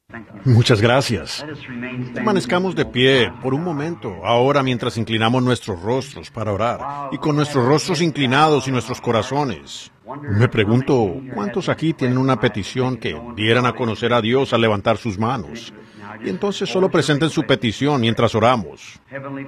Muchas gracias. Permanezcamos de pie por un momento, ahora mientras inclinamos nuestros rostros para orar, y con nuestros rostros inclinados y nuestros corazones. Me pregunto, ¿cuántos aquí tienen una petición que dieran a conocer a Dios al levantar sus manos? Y entonces solo presenten su petición mientras oramos.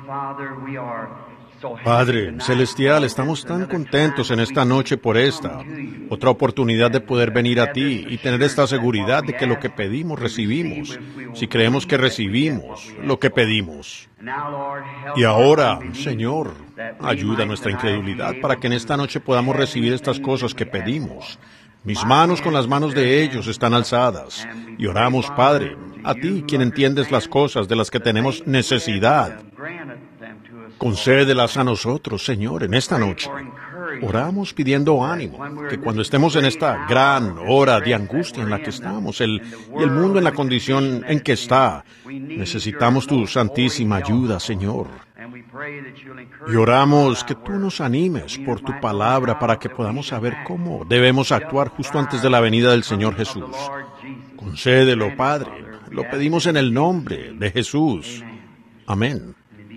Padre Celestial, estamos tan contentos en esta noche por esta otra oportunidad de poder venir a ti y tener esta seguridad de que lo que pedimos recibimos, si creemos que recibimos lo que pedimos. Y ahora, Señor, ayuda a nuestra incredulidad para que en esta noche podamos recibir estas cosas que pedimos. Mis manos con las manos de ellos están alzadas. Y oramos, Padre, a ti, quien entiendes las cosas de las que tenemos necesidad. Concédelas a nosotros, Señor, en esta noche. Oramos pidiendo ánimo, que cuando estemos en esta gran hora de angustia en la que estamos, y el mundo en la condición en que está, necesitamos tu santísima ayuda, Señor. Y oramos que tú nos animes por tu palabra para que podamos saber cómo debemos actuar justo antes de la venida del Señor Jesús. Concédelo, Padre. Lo pedimos en el nombre de Jesús. Amén.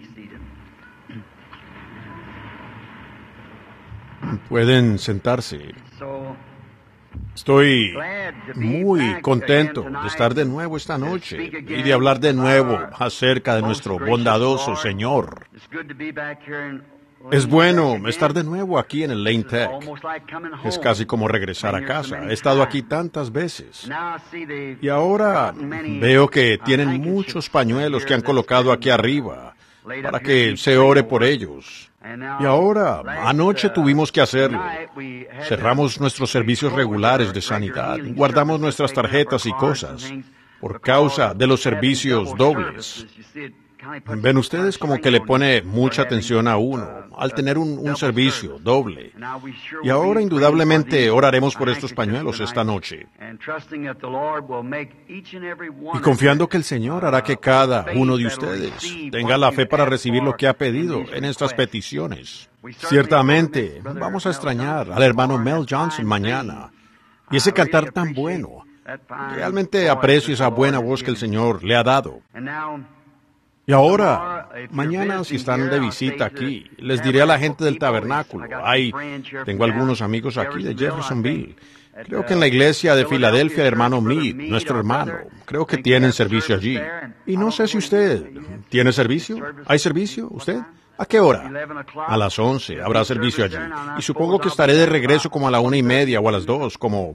Pueden sentarse. Estoy muy contento de estar de nuevo esta noche y de hablar de nuevo acerca de nuestro bondadoso Señor. Es bueno estar de nuevo aquí en el Lane Tech. Es casi como regresar a casa. He estado aquí tantas veces. Y ahora veo que tienen muchos pañuelos que han colocado aquí arriba para que se ore por ellos. Y ahora, anoche tuvimos que hacerlo. Cerramos nuestros servicios regulares de sanidad, guardamos nuestras tarjetas y cosas, por causa de los servicios dobles. Ven ustedes como que le pone mucha atención a uno al tener un servicio doble. Y ahora indudablemente oraremos por estos pañuelos esta noche. Y confiando que el Señor hará que cada uno de ustedes tenga la fe para recibir lo que ha pedido en estas peticiones. Ciertamente vamos a extrañar al hermano Mel Johnson mañana. Y ese cantar tan bueno. Realmente aprecio esa buena voz que el Señor le ha dado. Y ahora, mañana si están de visita aquí, les diré a la gente del tabernáculo. Tengo algunos amigos aquí de Jeffersonville. Creo que en la iglesia de Filadelfia, el hermano Mead, nuestro hermano, creo que tienen servicio allí. Y no sé si usted tiene servicio. ¿Hay servicio usted? ¿A qué hora? A las 11 habrá servicio allí. Y supongo que estaré de regreso como a la 1:30 o a las 2, como...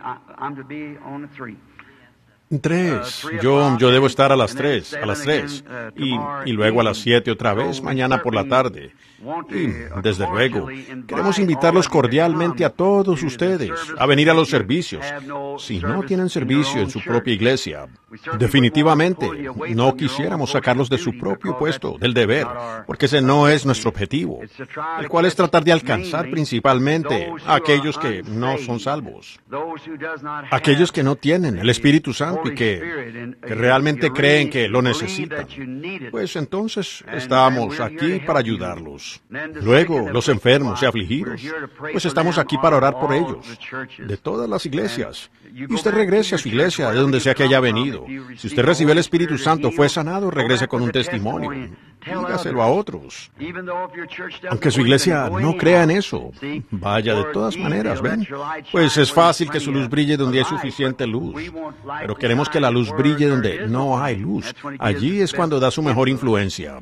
3. Yo debo estar a las 3. Y luego a las 7 otra vez, mañana por la tarde. Y, desde luego, queremos invitarlos cordialmente a todos ustedes a venir a los servicios. Si no tienen servicio en su propia iglesia, definitivamente no quisiéramos sacarlos de su propio puesto, del deber, porque ese no es nuestro objetivo, el cual es tratar de alcanzar principalmente a aquellos que no son salvos, aquellos que no tienen el Espíritu Santo y que realmente creen que lo necesitan. Pues entonces estamos aquí para ayudarlos. Luego, los enfermos y afligidos, pues estamos aquí para orar por ellos, de todas las iglesias. Y usted regrese a su iglesia, de donde sea que haya venido. Si usted recibió el Espíritu Santo, fue sanado, regrese con un testimonio. Dígaselo a otros. Aunque su iglesia no crea en eso, vaya de todas maneras, ¿ven? Pues es fácil que su luz brille donde hay suficiente luz. Pero queremos que la luz brille donde no hay luz. Allí es cuando da su mejor influencia.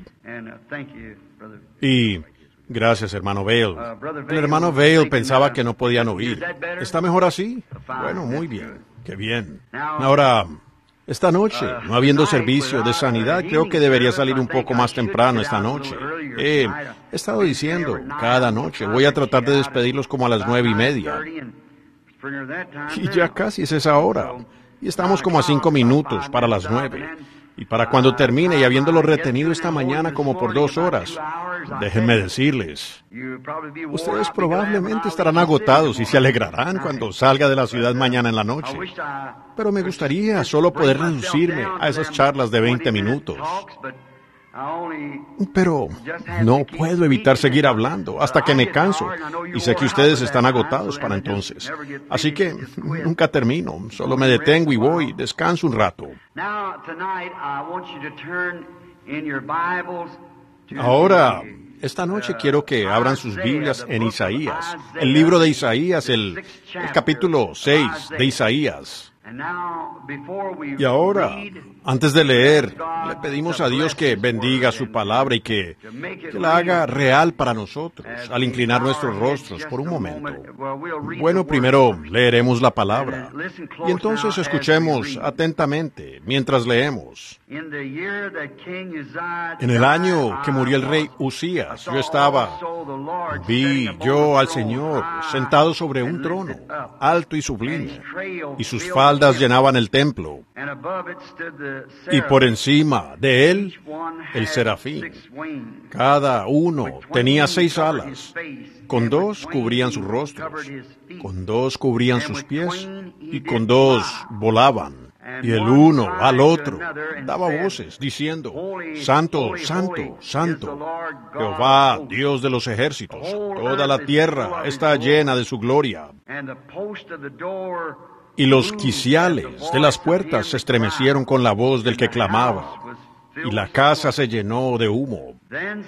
Y gracias, hermano Vail. El hermano Vail pensaba que no podían oír. ¿Está mejor así? Bueno, muy bien. Qué bien. Ahora, esta noche, no habiendo servicio de sanidad, creo que debería salir un poco más temprano esta noche. He estado diciendo, cada noche voy a tratar de despedirlos como a las 9:30. Y ya casi es esa hora. Y estamos como a 5 minutos para las 9. Y para cuando termine y habiéndolo retenido esta mañana como por 2 horas, déjenme decirles, ustedes probablemente estarán agotados y se alegrarán cuando salga de la ciudad mañana en la noche. Pero me gustaría solo poder reducirme a esas charlas de 20 minutos. Pero no puedo evitar seguir hablando hasta que me canso, y sé que ustedes están agotados para entonces. Así que nunca termino, solo me detengo y voy, descanso un rato. Ahora, esta noche quiero que abran sus Biblias en Isaías, el libro de Isaías, el capítulo 6 de Isaías. Y ahora, antes de leer, le pedimos a Dios que bendiga su palabra y que la haga real para nosotros al inclinar nuestros rostros por un momento. Bueno, primero leeremos la palabra y entonces escuchemos atentamente mientras leemos. En el año que murió el rey Usías, vi yo al Señor sentado sobre un trono, alto y sublime, y sus faldas llenaban el templo, y por encima de él el serafín. Cada uno tenía 6 alas, con 2 cubrían sus rostros, con 2 cubrían sus pies, y con 2 volaban. Y el uno al otro daba voces, diciendo, Santo, Santo, Santo, Jehová, Dios de los ejércitos, toda la tierra está llena de su gloria. Y los quiciales de las puertas se estremecieron con la voz del que clamaba, y la casa se llenó de humo.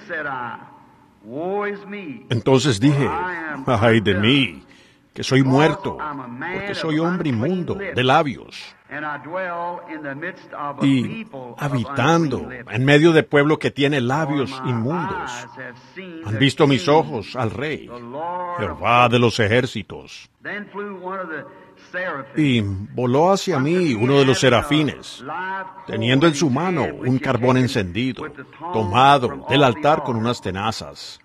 Entonces dije, ay de mí, que soy muerto, porque soy hombre inmundo de labios, y habitando en medio de pueblo que tiene labios inmundos. Han visto mis ojos al Rey, Jehová de los ejércitos. Y voló hacia mí uno de los serafines, teniendo en su mano un carbón encendido, tomado del altar con unas tenazas.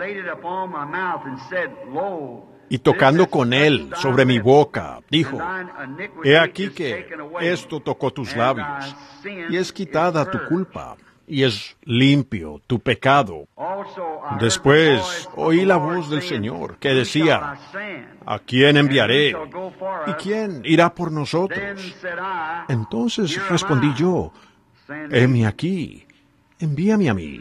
Y tocando con él sobre mi boca, dijo, he aquí que esto tocó tus labios, y es quitada tu culpa, y es limpio tu pecado. Después oí la voz del Señor que decía, ¿a quién enviaré? ¿Y quién irá por nosotros? Entonces respondí yo, heme aquí, envíame a mí.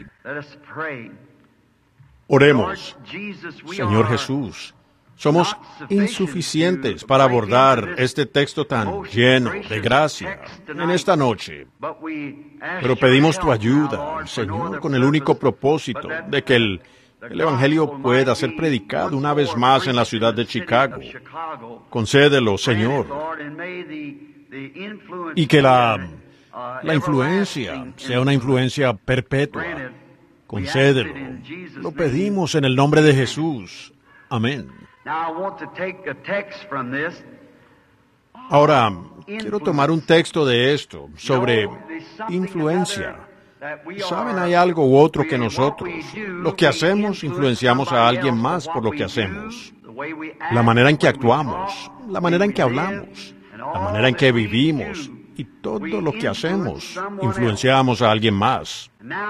Oremos. Señor Jesús, somos insuficientes para abordar este texto tan lleno de gracia en esta noche. Pero pedimos tu ayuda, Señor, con el único propósito de que el Evangelio pueda ser predicado una vez más en la ciudad de Chicago. Concédelo, Señor. Y que la influencia sea una influencia perpetua. Concédelo. Lo pedimos en el nombre de Jesús. Amén. Ahora, quiero tomar un texto de esto, sobre influencia. Saben, hay algo u otro que nosotros, lo que hacemos, influenciamos a alguien más por lo que hacemos. La manera en que actuamos, la manera en que hablamos, la manera en que vivimos y todo lo que hacemos, influenciamos a alguien más.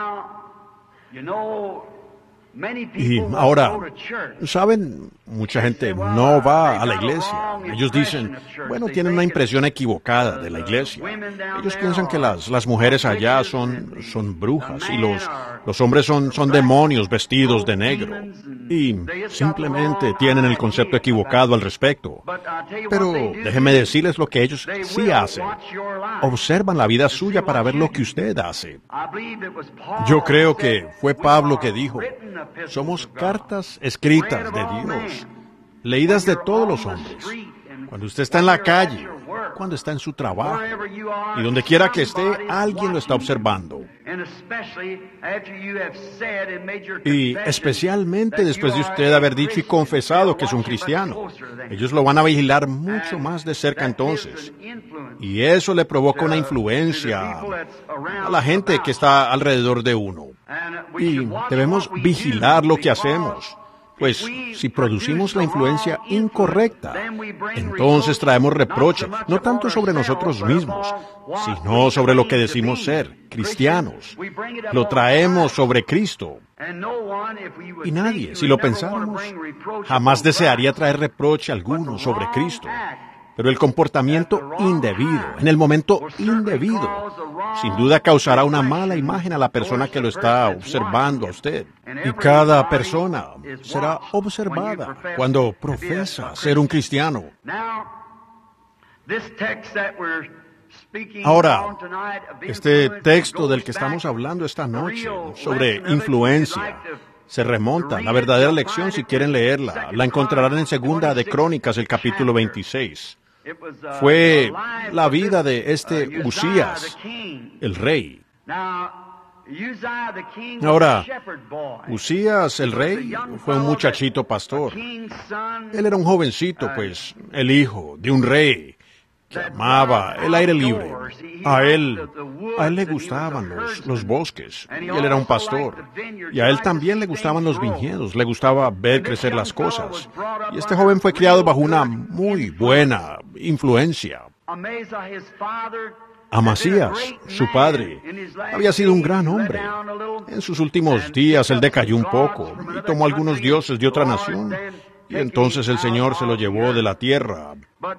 Y ahora, ¿saben? Mucha gente no va a la iglesia. Ellos dicen, bueno, tienen una impresión equivocada de la iglesia. Ellos piensan que las mujeres allá son brujas y los hombres son demonios vestidos de negro. Y simplemente tienen el concepto equivocado al respecto. Pero déjenme decirles lo que ellos sí hacen. Observan la vida suya para ver lo que usted hace. Yo creo que fue Pablo que dijo, somos cartas escritas de Dios, leídas de todos los hombres. Cuando usted está en la calle, cuando está en su trabajo, y donde quiera que esté, alguien lo está observando. Y especialmente después de usted haber dicho y confesado que es un cristiano, ellos lo van a vigilar mucho más de cerca entonces. Y eso le provoca una influencia a la gente que está alrededor de uno. Y debemos vigilar lo que hacemos. Pues si producimos la influencia incorrecta, entonces traemos reproche, no tanto sobre nosotros mismos, sino sobre lo que decimos ser, cristianos. Lo traemos sobre Cristo. Y nadie, si lo pensáramos, jamás desearía traer reproche alguno sobre Cristo. Pero el comportamiento indebido, en el momento indebido, sin duda causará una mala imagen a la persona que lo está observando a usted. Y cada persona será observada cuando profesa ser un cristiano. Ahora, este texto del que estamos hablando esta noche, sobre influencia, se remonta. La verdadera lección, si quieren leerla, la encontrarán en Segunda de Crónicas, el capítulo 26. Fue la vida de este Usías, el rey. Ahora, Usías, el rey, fue un muchachito pastor. Él era un jovencito, pues, el hijo de un rey que amaba el aire libre. A él le gustaban los bosques, y él era un pastor. Y a él también le gustaban los viñedos, le gustaba ver crecer las cosas. Y este joven fue criado bajo una muy buena influencia. Amasías, su padre, había sido un gran hombre. En sus últimos días él decayó un poco y tomó algunos dioses de otra nación. Y entonces el Señor se lo llevó de la tierra.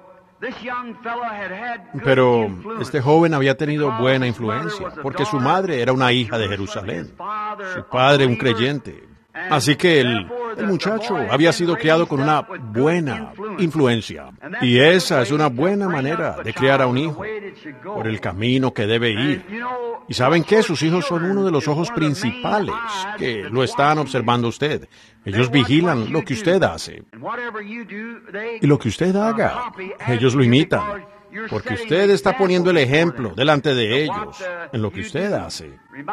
Pero este joven había tenido buena influencia, porque su madre era una hija de Jerusalén, su padre un creyente. Así que el muchacho había sido criado con una buena influencia. Y esa es una buena manera de criar a un hijo, por el camino que debe ir. ¿Y saben qué? Sus hijos son uno de los ojos principales que lo están observando usted. Ellos vigilan lo que usted hace. Y lo que usted haga, ellos lo imitan. Porque usted está poniendo el ejemplo delante de ellos en lo que usted hace.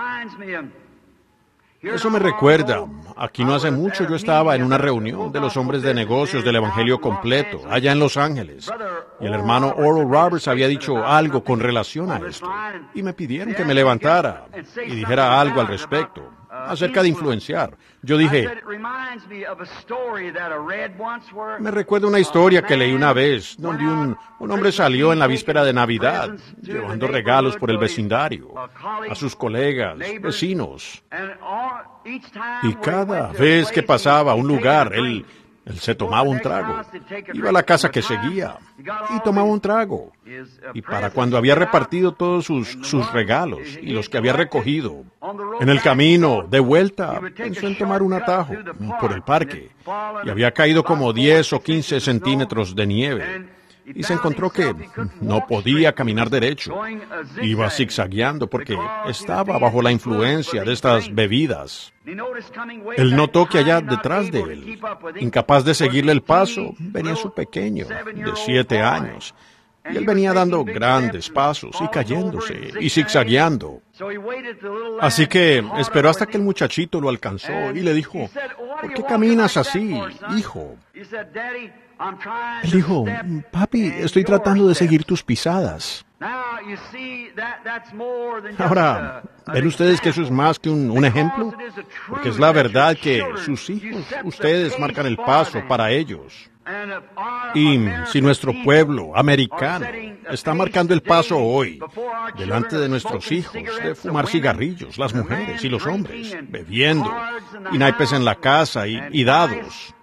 Eso me recuerda, aquí no hace mucho yo estaba en una reunión de los hombres de negocios del Evangelio completo, allá en Los Ángeles, y el hermano Oral Roberts había dicho algo con relación a esto, y me pidieron que me levantara y dijera algo al respecto, acerca de influenciar. Yo dije, me recuerda una historia que leí una vez, donde un hombre salió en la víspera de Navidad, llevando regalos por el vecindario, a sus colegas, vecinos. Y cada vez que pasaba a un lugar, él se tomaba un trago. Iba a la casa que seguía y tomaba un trago. Y para cuando había repartido todos sus regalos y los que había recogido, en el camino de vuelta pensó en tomar un atajo por el parque. Y había caído como 10 o 15 centímetros de nieve. Y se encontró que no podía caminar derecho. Iba zigzagueando porque estaba bajo la influencia de estas bebidas. Él notó que allá detrás de él, incapaz de seguirle el paso, venía su pequeño, de 7 años. Y él venía dando grandes pasos y cayéndose y zigzagueando. Así que esperó hasta que el muchachito lo alcanzó y le dijo, ¿por qué caminas así, hijo? Él dijo, papi, estoy tratando de seguir tus pisadas. Ahora, ¿ven ustedes que eso es más que un ejemplo? Porque es la verdad que sus hijos, ustedes marcan el paso para ellos. Y si nuestro pueblo americano está marcando el paso hoy, delante de nuestros hijos, de fumar cigarrillos, las mujeres y los hombres, bebiendo, y naipes en la casa y dados,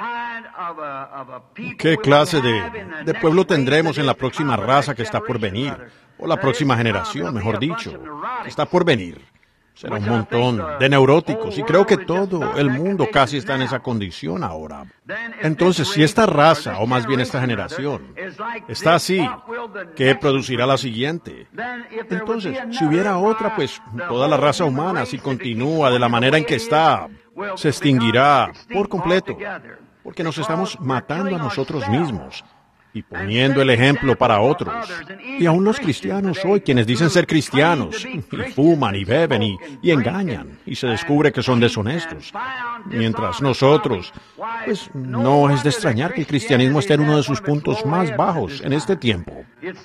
¿qué clase de pueblo tendremos en la próxima raza que está por venir? O la próxima generación, mejor dicho, que está por venir. Será un montón de neuróticos y creo que todo el mundo casi está en esa condición ahora. Entonces, si esta raza, o más bien esta generación, está así, ¿qué producirá la siguiente? Entonces, si hubiera otra, pues toda la raza humana, si continúa de la manera en que está, se extinguirá por completo, porque nos estamos matando a nosotros mismos y poniendo el ejemplo para otros. Y aún los cristianos hoy, quienes dicen ser cristianos, y fuman y beben y engañan, y se descubre que son deshonestos. Mientras nosotros, pues no es de extrañar que el cristianismo esté en uno de sus puntos más bajos en este tiempo.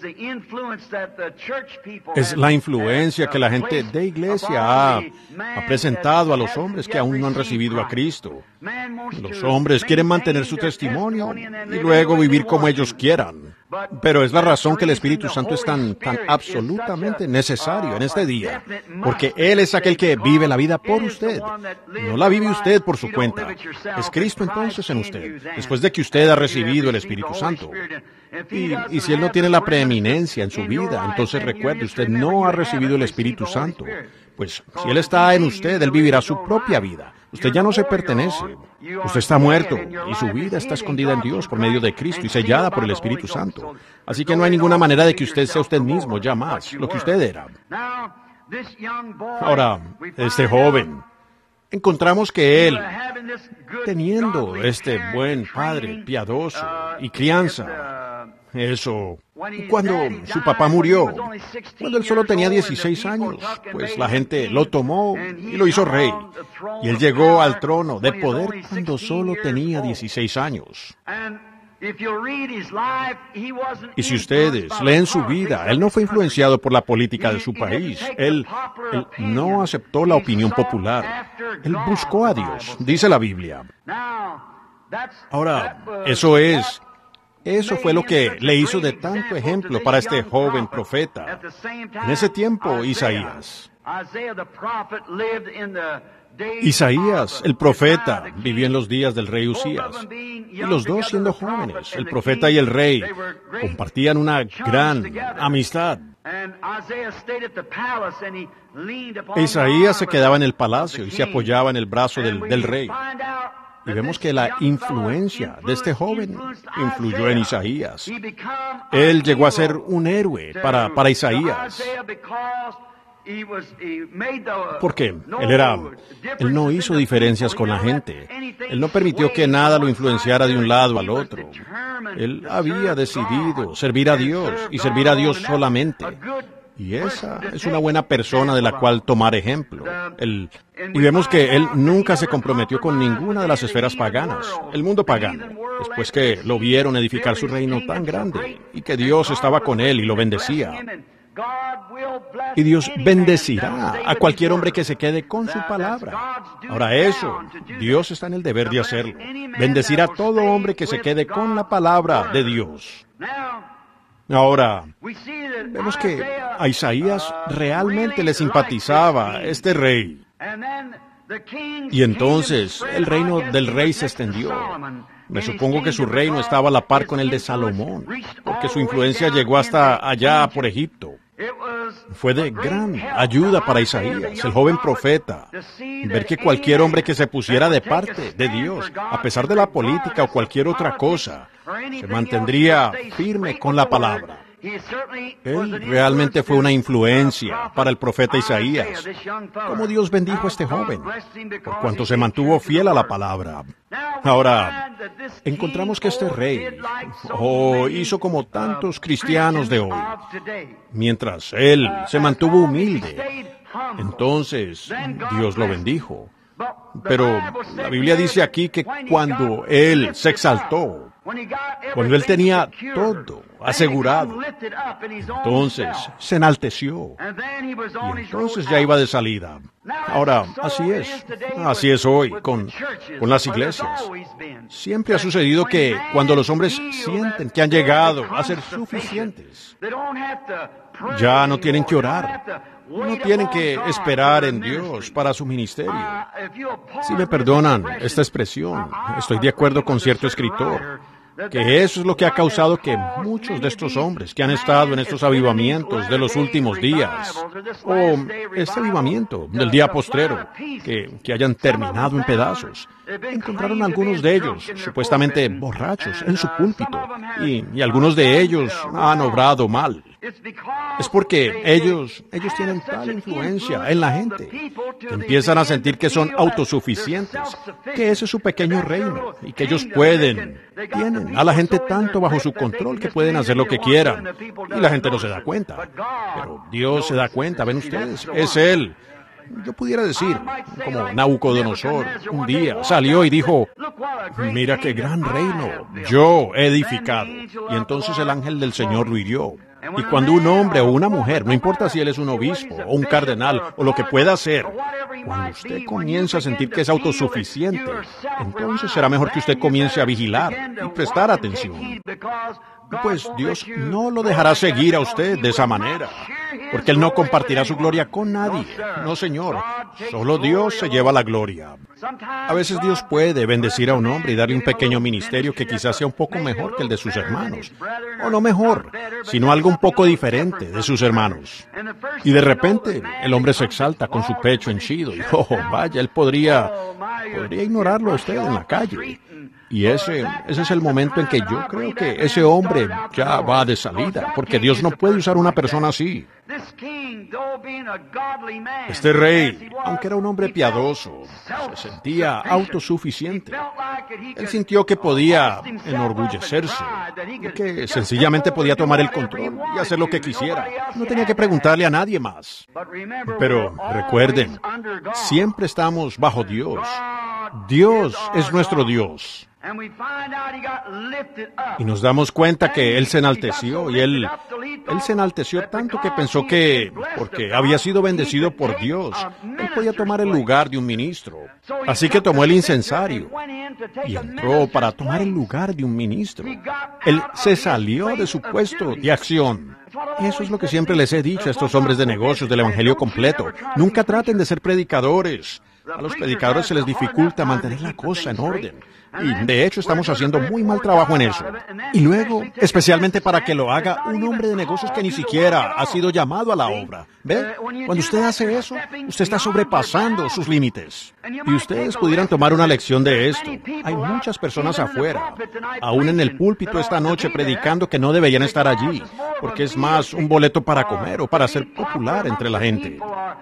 Es la influencia que la gente de iglesia ha presentado a los hombres que aún no han recibido a Cristo. Los hombres quieren mantener su testimonio y luego vivir como ellos quieran. Pero es la razón que el Espíritu Santo es tan absolutamente necesario en este día, porque Él es aquel que vive la vida por usted. No la vive usted por su cuenta. Es Cristo entonces en usted, después de que usted ha recibido el Espíritu Santo. Y si Él no tiene la preeminencia en su vida, entonces recuerde, usted no ha recibido el Espíritu Santo. Pues si Él está en usted, Él vivirá su propia vida. Usted ya no se pertenece. Usted está muerto y su vida está escondida en Dios por medio de Cristo y sellada por el Espíritu Santo. muerto. Así que no hay ninguna manera de que usted sea usted mismo ya más, lo que usted era. Ahora, este joven, encontramos que él, teniendo este buen padre piadoso y crianza, eso, cuando su papá murió, cuando él solo tenía 16 años, pues la gente lo tomó y lo hizo rey. Y él llegó al trono de poder cuando solo tenía 16 años. Y si ustedes leen su vida, él no fue influenciado por la política de su país. Él no aceptó la opinión popular. Él buscó a Dios, dice la Biblia. Ahora, eso fue lo que le hizo de tanto ejemplo para este joven profeta. En ese tiempo, Isaías, el profeta, vivió en los días del rey Usías. Y los dos siendo jóvenes, el profeta y el rey, compartían una gran amistad. Isaías se quedaba en el palacio y se apoyaba en el brazo del rey. Y vemos que la influencia de este joven influyó en Isaías. Él llegó a ser un héroe para Isaías. Porque él no hizo diferencias con la gente. Él no permitió que nada lo influenciara de un lado al otro. Él había decidido servir a Dios y servir a Dios solamente. Y esa es una buena persona de la cual tomar ejemplo. Y vemos que él nunca se comprometió con ninguna de las esferas paganas, el mundo pagano, después que lo vieron edificar su reino tan grande y que Dios estaba con él y lo bendecía. Y Dios bendecirá a cualquier hombre que se quede con su palabra. Ahora Dios está en el deber de hacerlo. Bendecir a todo hombre que se quede con la palabra de Dios. Ahora, vemos que a Isaías realmente le simpatizaba este rey. Y entonces el reino del rey se extendió. Me supongo que su reino estaba a la par con el de Salomón, porque su influencia llegó hasta allá por Egipto. Fue de gran ayuda para Isaías, el joven profeta, ver que cualquier hombre que se pusiera de parte de Dios, a pesar de la política o cualquier otra cosa, se mantendría firme con la palabra. Él realmente fue una influencia para el profeta Isaías. Como Dios bendijo a este joven, por cuanto se mantuvo fiel a la palabra. Ahora, encontramos que este rey hizo como tantos cristianos de hoy. Mientras él se mantuvo humilde, entonces Dios lo bendijo. Pero la Biblia dice aquí que cuando él se exaltó, cuando él tenía todo asegurado, entonces se enalteció y entonces ya iba de salida. Ahora, así es hoy con las iglesias. Siempre ha sucedido que cuando los hombres sienten que han llegado a ser suficientes, ya no tienen que orar. No tienen que esperar en Dios para su ministerio. Si me perdonan esta expresión, estoy de acuerdo con cierto escritor, que eso es lo que ha causado que muchos de estos hombres que han estado en estos avivamientos de los últimos días, o este avivamiento del día postrero, que hayan terminado en pedazos, encontraron algunos de ellos supuestamente borrachos en su púlpito, y algunos de ellos han obrado mal. Es porque ellos tienen tal influencia en la gente que empiezan a sentir que son autosuficientes, que ese es su pequeño reino y que ellos tienen a la gente tanto bajo su control que pueden hacer lo que quieran y la gente no se da cuenta. Pero Dios se da cuenta, ven ustedes, es Él. Yo pudiera decir, como Nabucodonosor, un día salió y dijo, mira qué gran reino yo he edificado. Y entonces el ángel del Señor lo hirió. Y cuando un hombre o una mujer, no importa si él es un obispo o un cardenal o lo que pueda ser, cuando usted comienza a sentir que es autosuficiente, entonces será mejor que usted comience a vigilar y prestar atención. Pues Dios no lo dejará seguir a usted de esa manera, porque Él no compartirá su gloria con nadie. No, Señor, solo Dios se lleva la gloria. A veces Dios puede bendecir a un hombre y darle un pequeño ministerio que quizás sea un poco mejor que el de sus hermanos, o no mejor, sino algo un poco diferente de sus hermanos. Y de repente el hombre se exalta con su pecho henchido y, vaya, él podría ignorarlo a usted en la calle. Y ese es el momento en que yo creo que ese hombre ya va de salida, porque Dios no puede usar una persona así. Este rey, aunque era un hombre piadoso, se sentía autosuficiente. Él sintió que podía enorgullecerse, que sencillamente podía tomar el control y hacer lo que quisiera. No tenía que preguntarle a nadie más. Pero recuerden, siempre estamos bajo Dios. Dios es nuestro Dios. Y nos damos cuenta que Él se enalteció, y Él se enalteció tanto que pensó que, porque había sido bendecido por Dios, Él podía tomar el lugar de un ministro. Así que tomó el incensario y entró para tomar el lugar de un ministro. Él se salió de su puesto de acción. Eso es lo que siempre les he dicho a estos hombres de negocios del Evangelio completo. Nunca traten de ser predicadores. A los predicadores se les dificulta mantener la cosa en orden. Y de hecho estamos haciendo muy mal trabajo en eso. Y luego, especialmente para que lo haga un hombre de negocios que ni siquiera ha sido llamado a la obra. ¿Ve? Cuando usted hace eso, usted está sobrepasando sus límites. Y ustedes pudieran tomar una lección de esto. Hay muchas personas afuera, aún en el púlpito esta noche, predicando que no deberían estar allí, porque es más un boleto para comer o para ser popular entre la gente.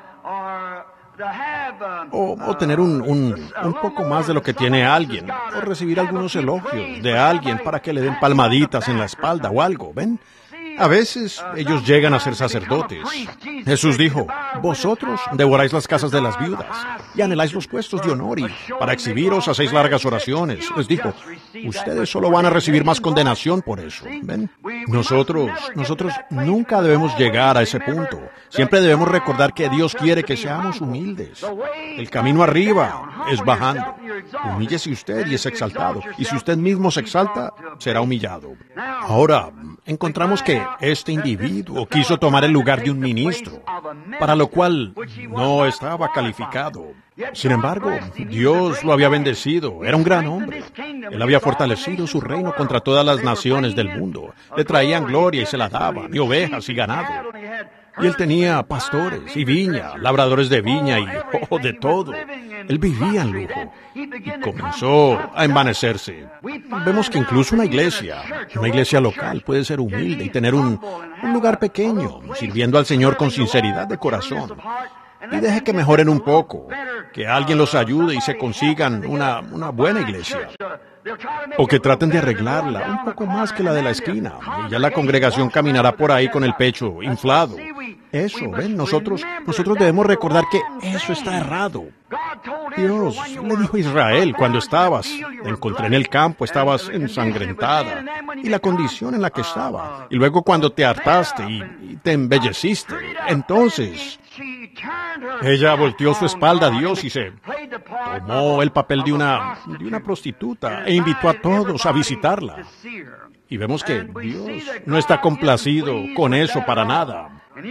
O tener un poco más de lo que tiene alguien, o recibir algunos elogios de alguien para que le den palmaditas en la espalda o algo, ¿ven? A veces ellos llegan a ser sacerdotes. Jesús dijo, vosotros devoráis las casas de las viudas y anheláis los puestos de honor, y para exhibiros hacéis largas oraciones. Les dijo, ustedes solo van a recibir más condenación por eso. ¿Ven? Nosotros nunca debemos llegar a ese punto. Siempre debemos recordar que Dios quiere que seamos humildes. El camino arriba es bajando. Humíllese usted y es exaltado. Y si usted mismo se exalta, será humillado. Ahora, encontramos que este individuo quiso tomar el lugar de un ministro, para lo cual no estaba calificado. Sin embargo, Dios lo había bendecido. Era un gran hombre. Él había fortalecido su reino contra todas las naciones del mundo. Le traían gloria y se la daban, y ovejas y ganado. Y él tenía pastores y viña, labradores de viña y de todo. Él vivía en lujo y comenzó a envanecerse. Vemos que incluso una iglesia local puede ser humilde y tener un lugar pequeño, sirviendo al Señor con sinceridad de corazón. Y deje que mejoren un poco, que alguien los ayude y se consigan una buena iglesia. O que traten de arreglarla un poco más que la de la esquina, y ya la congregación caminará por ahí con el pecho inflado. Eso, ¿ven? Nosotros debemos recordar que eso está errado. Dios le dijo a Israel, cuando te encontré en el campo, estabas ensangrentada, y la condición en la que estaba. Y luego cuando te hartaste y te embelleciste, entonces ella volteó su espalda a Dios y se tomó el papel de una prostituta e invitó a todos a visitarla. Y vemos que Dios no está complacido con eso para nada.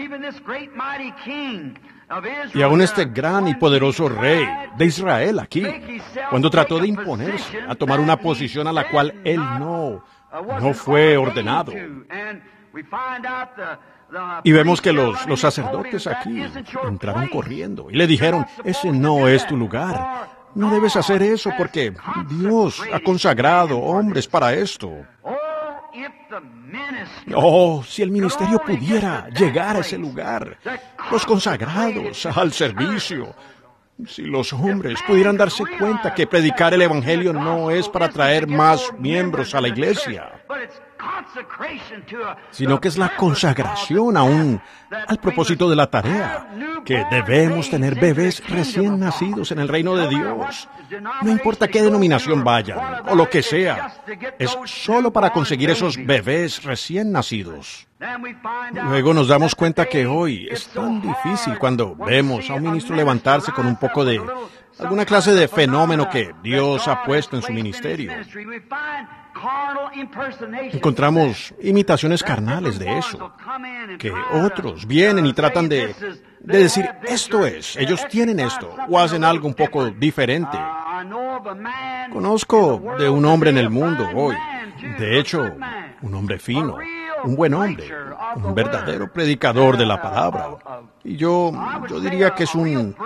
Y aún este gran y poderoso rey de Israel aquí, cuando trató de imponerse a tomar una posición a la cual él no fue ordenado. Y vemos que los sacerdotes aquí entraron corriendo y le dijeron, ese no es tu lugar. No debes hacer eso porque Dios ha consagrado hombres para esto. Oh, si el ministerio pudiera llegar a ese lugar, los consagrados al servicio, si los hombres pudieran darse cuenta que predicar el Evangelio no es para traer más miembros a la iglesia, sino que es la consagración al propósito de la tarea, que debemos tener bebés recién nacidos en el reino de Dios. No importa qué denominación vayan, o lo que sea, es solo para conseguir esos bebés recién nacidos. Luego nos damos cuenta que hoy es tan difícil cuando vemos a un ministro levantarse con un poco de alguna clase de fenómeno que Dios ha puesto en su ministerio. Encontramos imitaciones carnales de eso, que otros vienen y tratan de decir, esto es, ellos tienen esto, o hacen algo un poco diferente. Conozco de un hombre en el mundo hoy, de hecho, un hombre fino, un buen hombre, un verdadero predicador de la palabra. Y yo diría que es un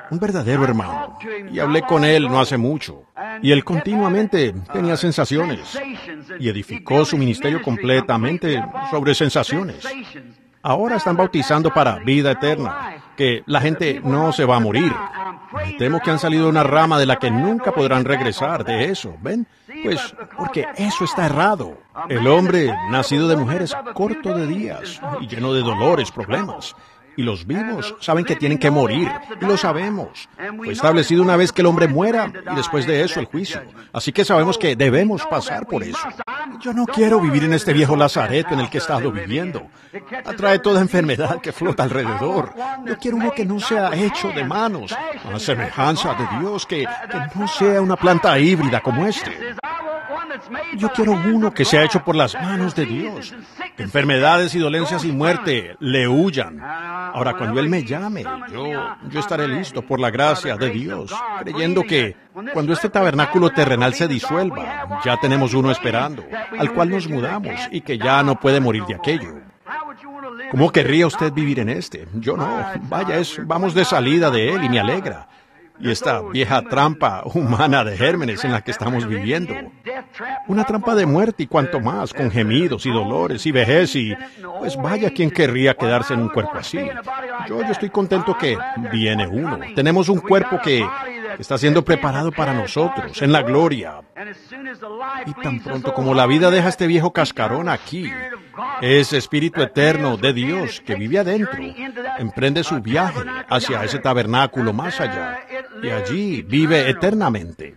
un verdadero hermano. Y hablé con él no hace mucho. Y él continuamente tenía sensaciones. Y edificó su ministerio completamente sobre sensaciones. Ahora están bautizando para vida eterna, que la gente no se va a morir. Me temo que han salido de una rama de la que nunca podrán regresar de eso, ¿ven? Pues porque eso está errado. El hombre, nacido de mujer, es corto de días y lleno de dolores, problemas. Y los vivos saben que tienen que morir, y lo sabemos. Fue establecido una vez que el hombre muera, y después de eso el juicio. Así que sabemos que debemos pasar por eso. Yo no quiero vivir en este viejo lazareto en el que he estado viviendo. Atrae toda enfermedad que flota alrededor. Yo quiero uno que no sea hecho de manos, a semejanza de Dios, que no sea una planta híbrida como este. Yo quiero uno que sea hecho por las manos de Dios. Que enfermedades y dolencias y muerte le huyan. Ahora, cuando Él me llame, yo estaré listo por la gracia de Dios, creyendo que cuando este tabernáculo terrenal se disuelva, ya tenemos uno esperando, al cual nos mudamos y que ya no puede morir de aquello. ¿Cómo querría usted vivir en este? Yo no. Vaya, vamos de salida de él y me alegra. Y esta vieja trampa humana de gérmenes en la que estamos viviendo. Una trampa de muerte y cuanto más, con gemidos y dolores y vejez y... Pues vaya, ¿quién querría quedarse en un cuerpo así? Yo estoy contento que viene uno. Tenemos un cuerpo que está siendo preparado para nosotros, en la gloria. Y tan pronto como la vida deja este viejo cascarón aquí, ese espíritu eterno de Dios que vive adentro, emprende su viaje hacia ese tabernáculo más allá, y allí vive eternamente.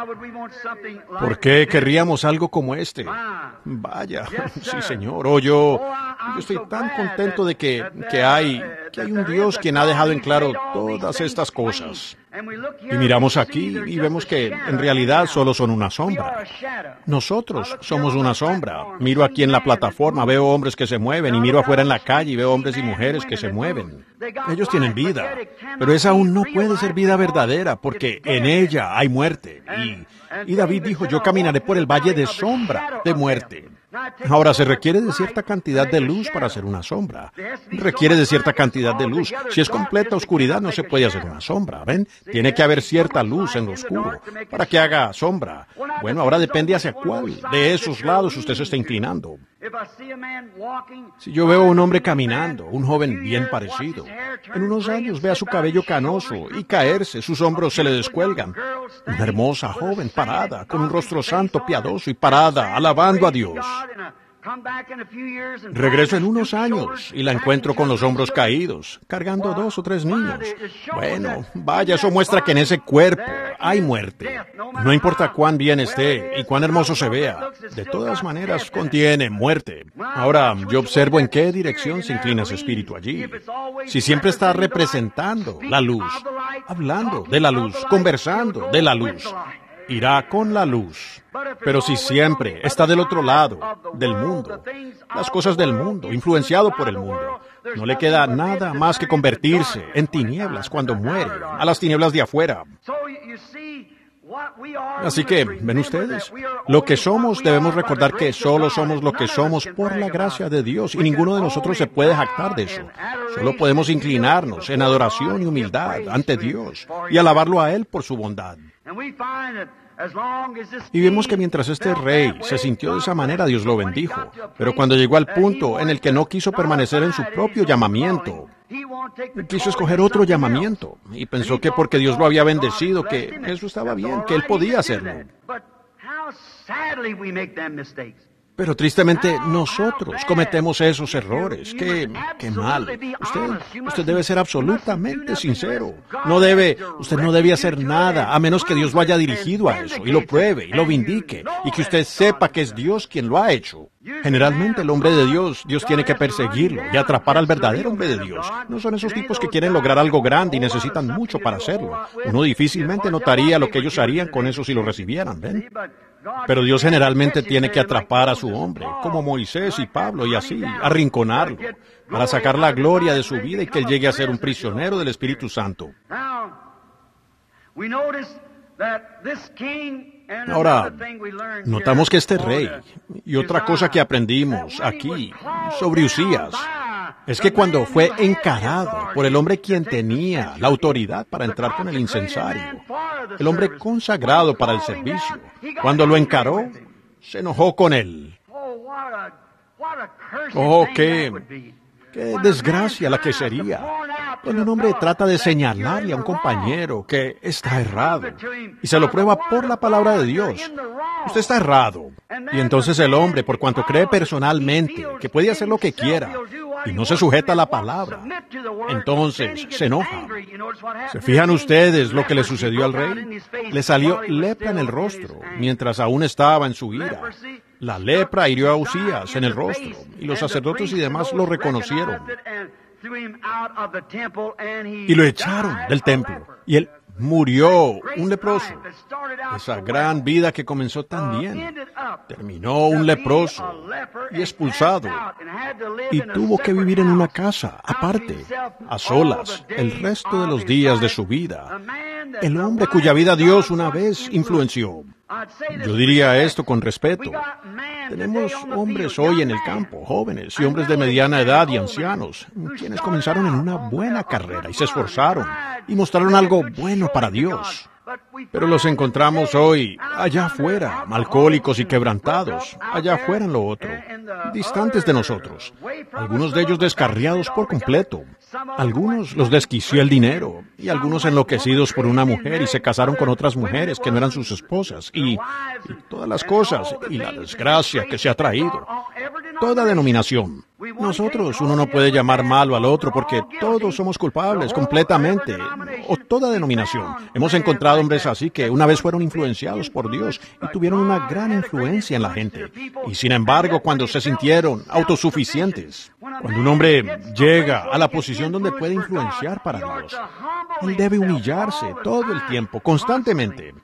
¿Por qué querríamos algo como este? Vaya, sí, Señor. Yo estoy tan contento de que hay un Dios quien ha dejado en claro todas estas cosas. Y miramos aquí y vemos que en realidad solo son una sombra. Nosotros somos una sombra. Miro aquí en la plataforma, veo hombres que se mueven, y miro afuera en la calle y veo hombres y mujeres que se mueven. Ellos tienen vida, pero esa aún no puede ser vida verdadera, porque en ella hay muerte. Y David dijo, yo caminaré por el valle de sombra de muerte. Ahora, se requiere de cierta cantidad de luz para hacer una sombra. Requiere de cierta cantidad de luz. Si es completa oscuridad, no se puede hacer una sombra, ¿ven? Tiene que haber cierta luz en lo oscuro para que haga sombra. Bueno, ahora depende hacia cuál de esos lados usted se está inclinando. Si yo veo a un hombre caminando, un joven bien parecido, en unos años vea su cabello canoso y caerse, sus hombros se le descuelgan. Una hermosa joven parada, con un rostro santo, piadoso y parada, alabando a Dios. Regreso en unos años y la encuentro con los hombros caídos, cargando 2 o 3 niños. Bueno, vaya, eso muestra que en ese cuerpo hay muerte. No importa cuán bien esté y cuán hermoso se vea, de todas maneras contiene muerte. Ahora, yo observo en qué dirección se inclina ese espíritu allí. Si siempre está representando la luz, hablando de la luz, conversando de la luz, irá con la luz. Pero si siempre está del otro lado, del mundo, las cosas del mundo, influenciado por el mundo, no le queda nada más que convertirse en tinieblas cuando muere, a las tinieblas de afuera. Así que, ¿ven ustedes? Lo que somos, debemos recordar que solo somos lo que somos por la gracia de Dios, y ninguno de nosotros se puede jactar de eso. Solo podemos inclinarnos en adoración y humildad ante Dios y alabarlo a Él por su bondad. Y vemos que mientras este rey se sintió de esa manera, Dios lo bendijo. Pero cuando llegó al punto en el que no quiso permanecer en su propio llamamiento, quiso escoger otro llamamiento, y pensó que porque Dios lo había bendecido, que eso estaba bien, que él podía hacerlo. Pero tristemente nosotros cometemos esos errores. ¡Qué mal! Usted debe ser absolutamente sincero. Usted no debe hacer nada a menos que Dios lo haya dirigido a eso, y lo pruebe, y lo vindique, y que usted sepa que es Dios quien lo ha hecho. Generalmente el hombre de Dios tiene que perseguirlo y atrapar al verdadero hombre de Dios. No son esos tipos que quieren lograr algo grande y necesitan mucho para hacerlo. Uno difícilmente notaría lo que ellos harían con eso si lo recibieran, ¿ven? Pero Dios generalmente tiene que atrapar a su hombre, como Moisés y Pablo, y así, arrinconarlo, para sacar la gloria de su vida y que él llegue a ser un prisionero del Espíritu Santo. Ahora, notamos que este rey, y otra cosa que aprendimos aquí sobre Usías, Es que cuando fue encarado por el hombre quien tenía la autoridad para entrar con el incensario, el hombre consagrado para el servicio, cuando lo encaró, se enojó con él. Oh, qué desgracia la que sería cuando un hombre trata de señalarle a un compañero que está errado y se lo prueba por la palabra de Dios. Usted está errado. Y entonces el hombre, por cuanto cree personalmente que puede hacer lo que quiera y no se sujeta a la palabra, entonces se enoja. ¿Se fijan ustedes lo que le sucedió al rey? Le salió lepra en el rostro mientras aún estaba en su ira. La lepra hirió a Usías en el rostro, y los sacerdotes y demás lo reconocieron. Y lo echaron del templo, y él murió, un leproso. Esa gran vida que comenzó tan bien, terminó un leproso y expulsado, y tuvo que vivir en una casa, aparte, a solas, el resto de los días de su vida. El hombre cuya vida Dios una vez influenció. Yo diría esto con respeto. Tenemos hombres hoy en el campo, jóvenes y hombres de mediana edad y ancianos, quienes comenzaron en una buena carrera y se esforzaron y mostraron algo bueno para Dios. Pero los encontramos hoy allá afuera, alcohólicos y quebrantados, allá afuera en lo otro, distantes de nosotros, algunos de ellos descarriados por completo. Algunos los desquició el dinero, y algunos enloquecidos por una mujer y se casaron con otras mujeres que no eran sus esposas, y todas las cosas, y la desgracia que se ha traído. Toda denominación. Nosotros, uno no puede llamar malo al otro porque todos somos culpables completamente, o toda denominación. Hemos encontrado hombres así que una vez fueron influenciados por Dios y tuvieron una gran influencia en la gente. Y sin embargo, cuando se sintieron autosuficientes, cuando un hombre llega a la posición donde puede influenciar para Dios, él debe humillarse todo el tiempo, constantemente.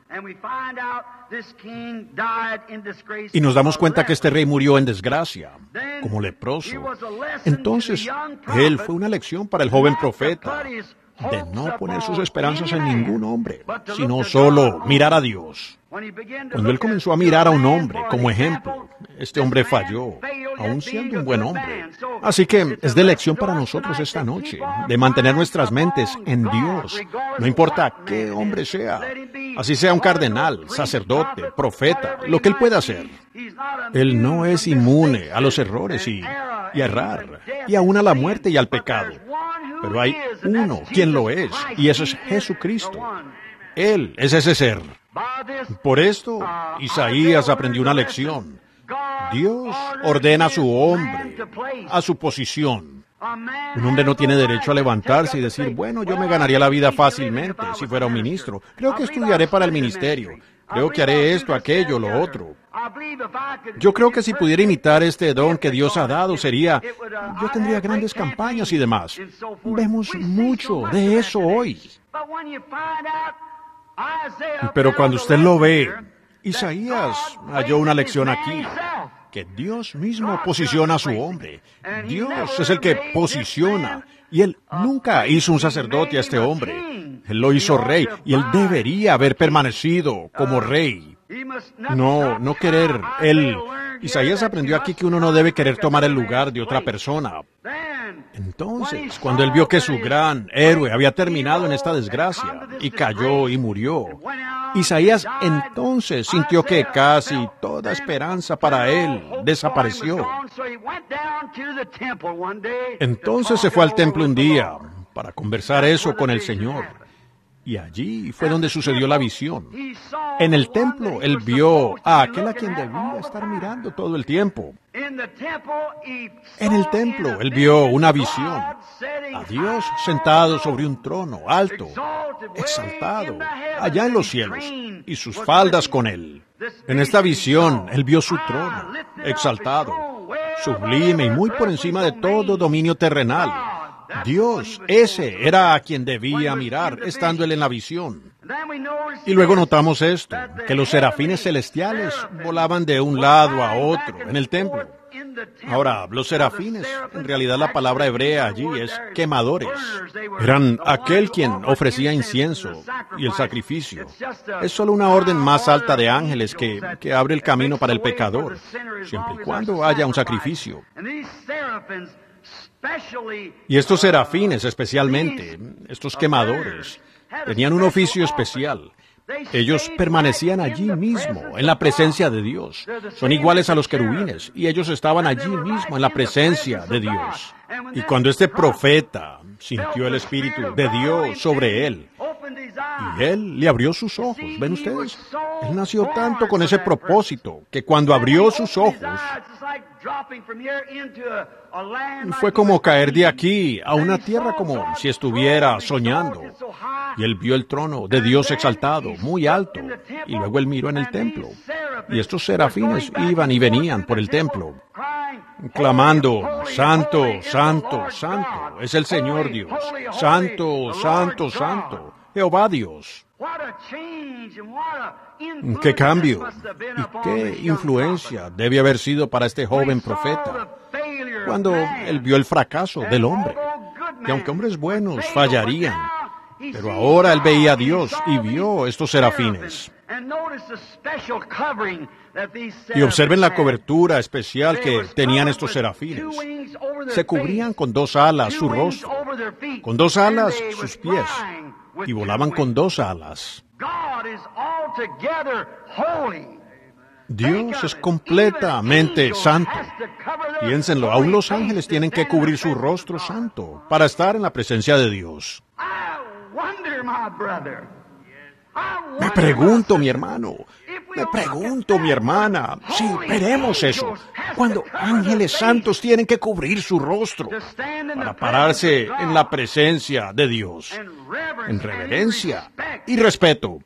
Y nos damos cuenta que este rey murió en desgracia, como leproso. Entonces, él fue una lección para el joven profeta de no poner sus esperanzas en ningún hombre, sino solo mirar a Dios. Cuando él comenzó a mirar a un hombre como ejemplo, este hombre falló, aun siendo un buen hombre. Así que es de lección para nosotros esta noche, de mantener nuestras mentes en Dios, no importa qué hombre sea, así sea un cardenal, sacerdote, profeta, lo que él pueda hacer. Él no es inmune a los errores y a errar, y aún a la muerte y al pecado. Pero hay uno quien lo es, y ese es Jesucristo. Él es ese ser. Por esto, Isaías aprendió una lección. Dios ordena a su hombre a su posición. Un hombre no tiene derecho a levantarse y decir, bueno, yo me ganaría la vida fácilmente si fuera un ministro. Creo que estudiaré para el ministerio. Creo que haré esto, aquello, lo otro. Yo creo que si pudiera imitar este don que Dios ha dado, yo tendría grandes campañas y demás. Vemos mucho de eso hoy. Pero cuando usted lo ve, Isaías halló una lección aquí, que Dios mismo posiciona a su hombre. Dios es el que posiciona, y Él nunca hizo un sacerdote a este hombre. Él lo hizo rey, y Él debería haber permanecido como rey. No querer. Isaías aprendió aquí que uno no debe querer tomar el lugar de otra persona. Entonces, cuando él vio que su gran héroe había terminado en esta desgracia y cayó y murió, Isaías entonces sintió que casi toda esperanza para él desapareció. Entonces se fue al templo un día para conversar eso con el Señor. Y allí fue donde sucedió la visión. En el templo, él vio a aquel a quien debía estar mirando todo el tiempo. En el templo, él vio una visión. A Dios sentado sobre un trono alto, exaltado, allá en los cielos, y sus faldas con él. En esta visión, él vio su trono, exaltado, sublime y muy por encima de todo dominio terrenal. Dios, ese era a quien debía mirar, estando él en la visión. Y luego notamos esto, que los serafines celestiales volaban de un lado a otro en el templo. Ahora, los serafines, en realidad la palabra hebrea allí es quemadores. Eran aquel quien ofrecía incienso y el sacrificio. Es solo una orden más alta de ángeles que abre el camino para el pecador, siempre y cuando haya un sacrificio. Y estos serafines especialmente, estos quemadores, tenían un oficio especial. Ellos permanecían allí mismo, en la presencia de Dios. Son iguales a los querubines, y ellos estaban allí mismo, en la presencia de Dios. Y cuando este profeta sintió el Espíritu de Dios sobre él, y él le abrió sus ojos, ¿ven ustedes? Él nació tanto con ese propósito, que cuando abrió sus ojos, fue como caer de aquí a una tierra como si estuviera soñando. Y él vio el trono de Dios exaltado, muy alto, y luego él miró en el templo. Y estos serafines iban y venían por el templo, clamando, Santo, Santo, Santo, es el Señor Dios. Santo, Santo, Santo, Jehová Dios. ¡Qué cambio! ¿Y qué influencia debe haber sido para este joven profeta cuando él vio el fracaso del hombre? Que aunque hombres buenos fallarían, pero ahora él veía a Dios y vio estos serafines. Y observen la cobertura especial que tenían estos serafines. Se cubrían con 2 alas su rostro, con 2 alas sus pies, y volaban con 2 alas. Dios es completamente santo. Piénsenlo, aún los ángeles tienen que cubrir su rostro santo para estar en la presencia de Dios. Me pregunto, mi hermano, me pregunto, mi hermana, si veremos eso, cuando ángeles santos tienen que cubrir su rostro para pararse en la presencia de Dios, en reverencia y respeto.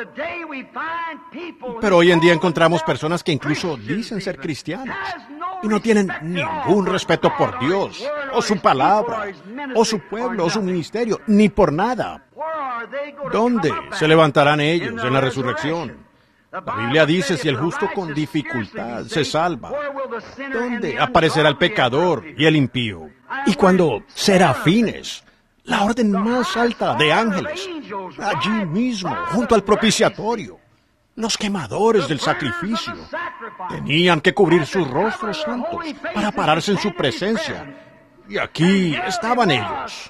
Pero hoy en día encontramos personas que incluso dicen ser cristianas y no tienen ningún respeto por Dios, o su palabra, o su pueblo, o su ministerio, ni por nada. ¿Dónde se levantarán ellos en la resurrección? La Biblia dice, si el justo con dificultad se salva, ¿dónde aparecerá el pecador y el impío? Y cuando serafines, la orden más alta de ángeles, allí mismo, junto al propiciatorio, los quemadores del sacrificio, tenían que cubrir sus rostros santos para pararse en su presencia. Y aquí estaban ellos.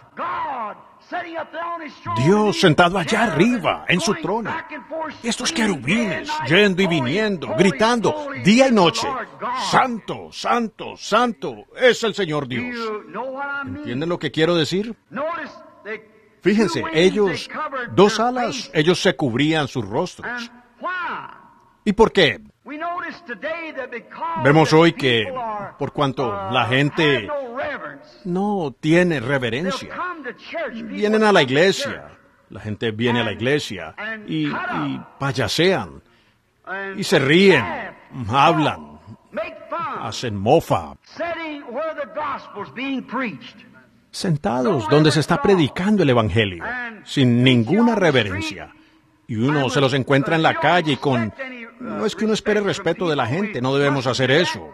Dios sentado allá arriba, en su trono. Estos querubines, yendo y viniendo, gritando, día y noche, Santo, Santo, Santo, es el Señor Dios. ¿Entienden lo que quiero decir? Fíjense, ellos, 2 alas, ellos se cubrían sus rostros. ¿Y por qué? Vemos hoy que, por cuanto la gente no tiene reverencia, vienen a la iglesia, la gente viene a la iglesia y payasean, y se ríen, hablan, hacen mofa, sentados donde se está predicando el Evangelio, sin ninguna reverencia. Y uno se los encuentra en la calle con... No es que uno espere respeto de la gente, no debemos hacer eso.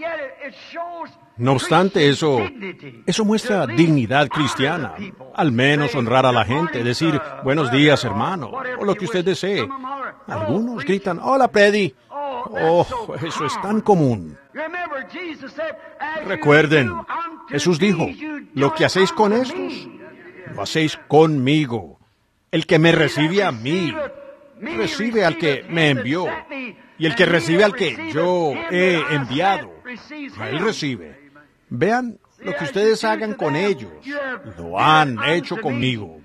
No obstante, eso muestra dignidad cristiana. Al menos honrar a la gente, decir, buenos días, hermano, o lo que usted desee. Algunos gritan, hola, Predi. Oh, eso es tan común. Recuerden, Jesús dijo, lo que hacéis con estos, lo hacéis conmigo. El que me recibe a mí, recibe al que me envió. Y el que recibe al que yo he enviado, a él recibe. Vean lo que ustedes hagan con ellos. Lo han hecho conmigo.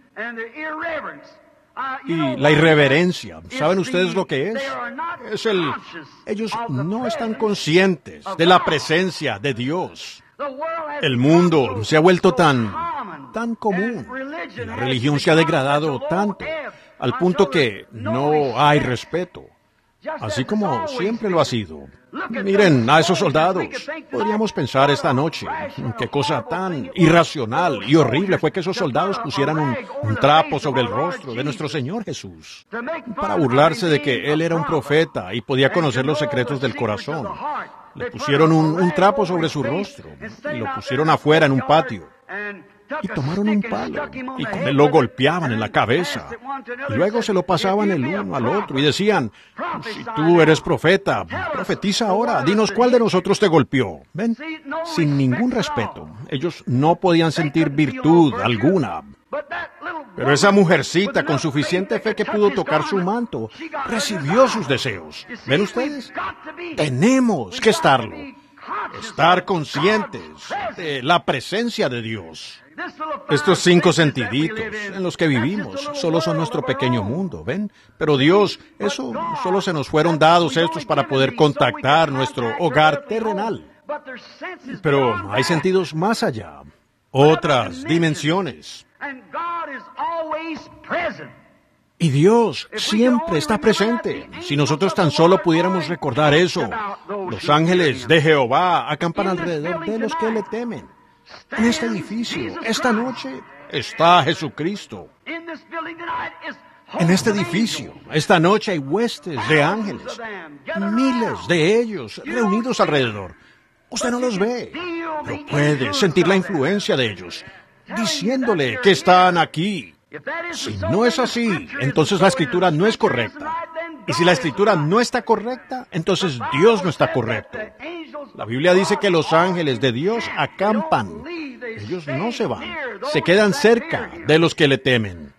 Y la irreverencia, ¿saben ustedes lo que es? Ellos no están conscientes de la presencia de Dios. El mundo se ha vuelto tan común. La religión se ha degradado tanto, al punto que no hay respeto. Así como siempre lo ha sido. Miren a esos soldados. Podríamos pensar esta noche, qué cosa tan irracional y horrible fue que esos soldados pusieran un trapo sobre el rostro de nuestro Señor Jesús, para burlarse de que Él era un profeta y podía conocer los secretos del corazón. Le pusieron un trapo sobre su rostro y lo pusieron afuera en un patio. y tomaron un palo y con él lo golpeaban en la cabeza. Y luego se lo pasaban el uno al otro y decían, si tú eres profeta, profetiza ahora, dinos cuál de nosotros te golpeó. ¿Ven? Sin ningún respeto. Ellos no podían sentir virtud alguna. Pero esa mujercita, con suficiente fe que pudo tocar su manto, recibió sus deseos. ¿Ven ustedes? Tenemos que estarlo. Estar conscientes de la presencia de Dios. Estos 5 sentiditos en los que vivimos solo son nuestro pequeño mundo, ¿ven? Pero Dios, eso solo se nos fueron dados estos para poder contactar nuestro hogar terrenal. Pero hay sentidos más allá, otras dimensiones. Y Dios siempre está presente. Si nosotros tan solo pudiéramos recordar eso, los ángeles de Jehová acampan alrededor de los que le temen. En este edificio, esta noche, está Jesucristo. En este edificio, esta noche hay huestes de ángeles, miles de ellos reunidos alrededor. Usted no los ve, pero puede sentir la influencia de ellos, diciéndole que están aquí. Si no es así, entonces la escritura no es correcta. Y si la escritura no está correcta, entonces Dios no está correcto. La Biblia dice que los ángeles de Dios acampan. Ellos no se van, se quedan cerca de los que le temen.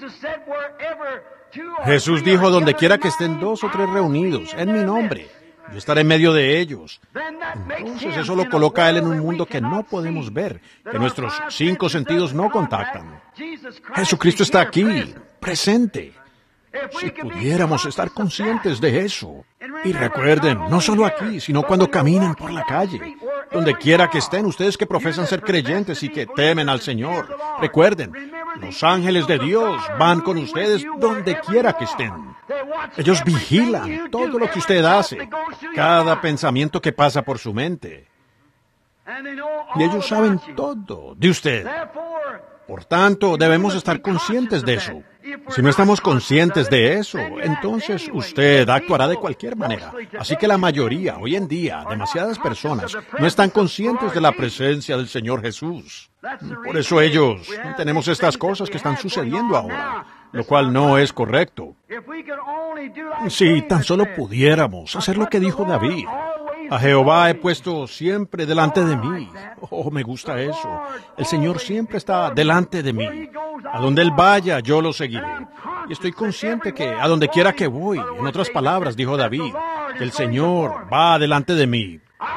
Jesús dijo, donde quiera que estén 2 o 3 reunidos en mi nombre, yo estaré en medio de ellos. Entonces eso lo coloca a Él en un mundo que no podemos ver, que nuestros 5 sentidos no contactan. Jesucristo está aquí, presente. Si pudiéramos estar conscientes de eso. Y recuerden, no solo aquí, sino cuando caminen por la calle. Donde quiera que estén, ustedes que profesan ser creyentes y que temen al Señor. Recuerden, los ángeles de Dios van con ustedes donde quiera que estén. Ellos vigilan todo lo que usted hace, cada pensamiento que pasa por su mente. Y ellos saben todo de usted. Por tanto, debemos estar conscientes de eso. Si no estamos conscientes de eso, entonces usted actuará de cualquier manera. Así que la mayoría, hoy en día, demasiadas personas, no están conscientes de la presencia del Señor Jesús. Por eso ellos, tenemos estas cosas que están sucediendo ahora, lo cual no es correcto. Si tan solo pudiéramos hacer lo que dijo David. A Jehová he puesto siempre delante de mí. Oh, me gusta eso. El Señor siempre está delante de mí. A donde Él vaya, yo lo seguiré. Y estoy consciente que a donde quiera que voy, en otras palabras, dijo David, que el Señor va delante de mí.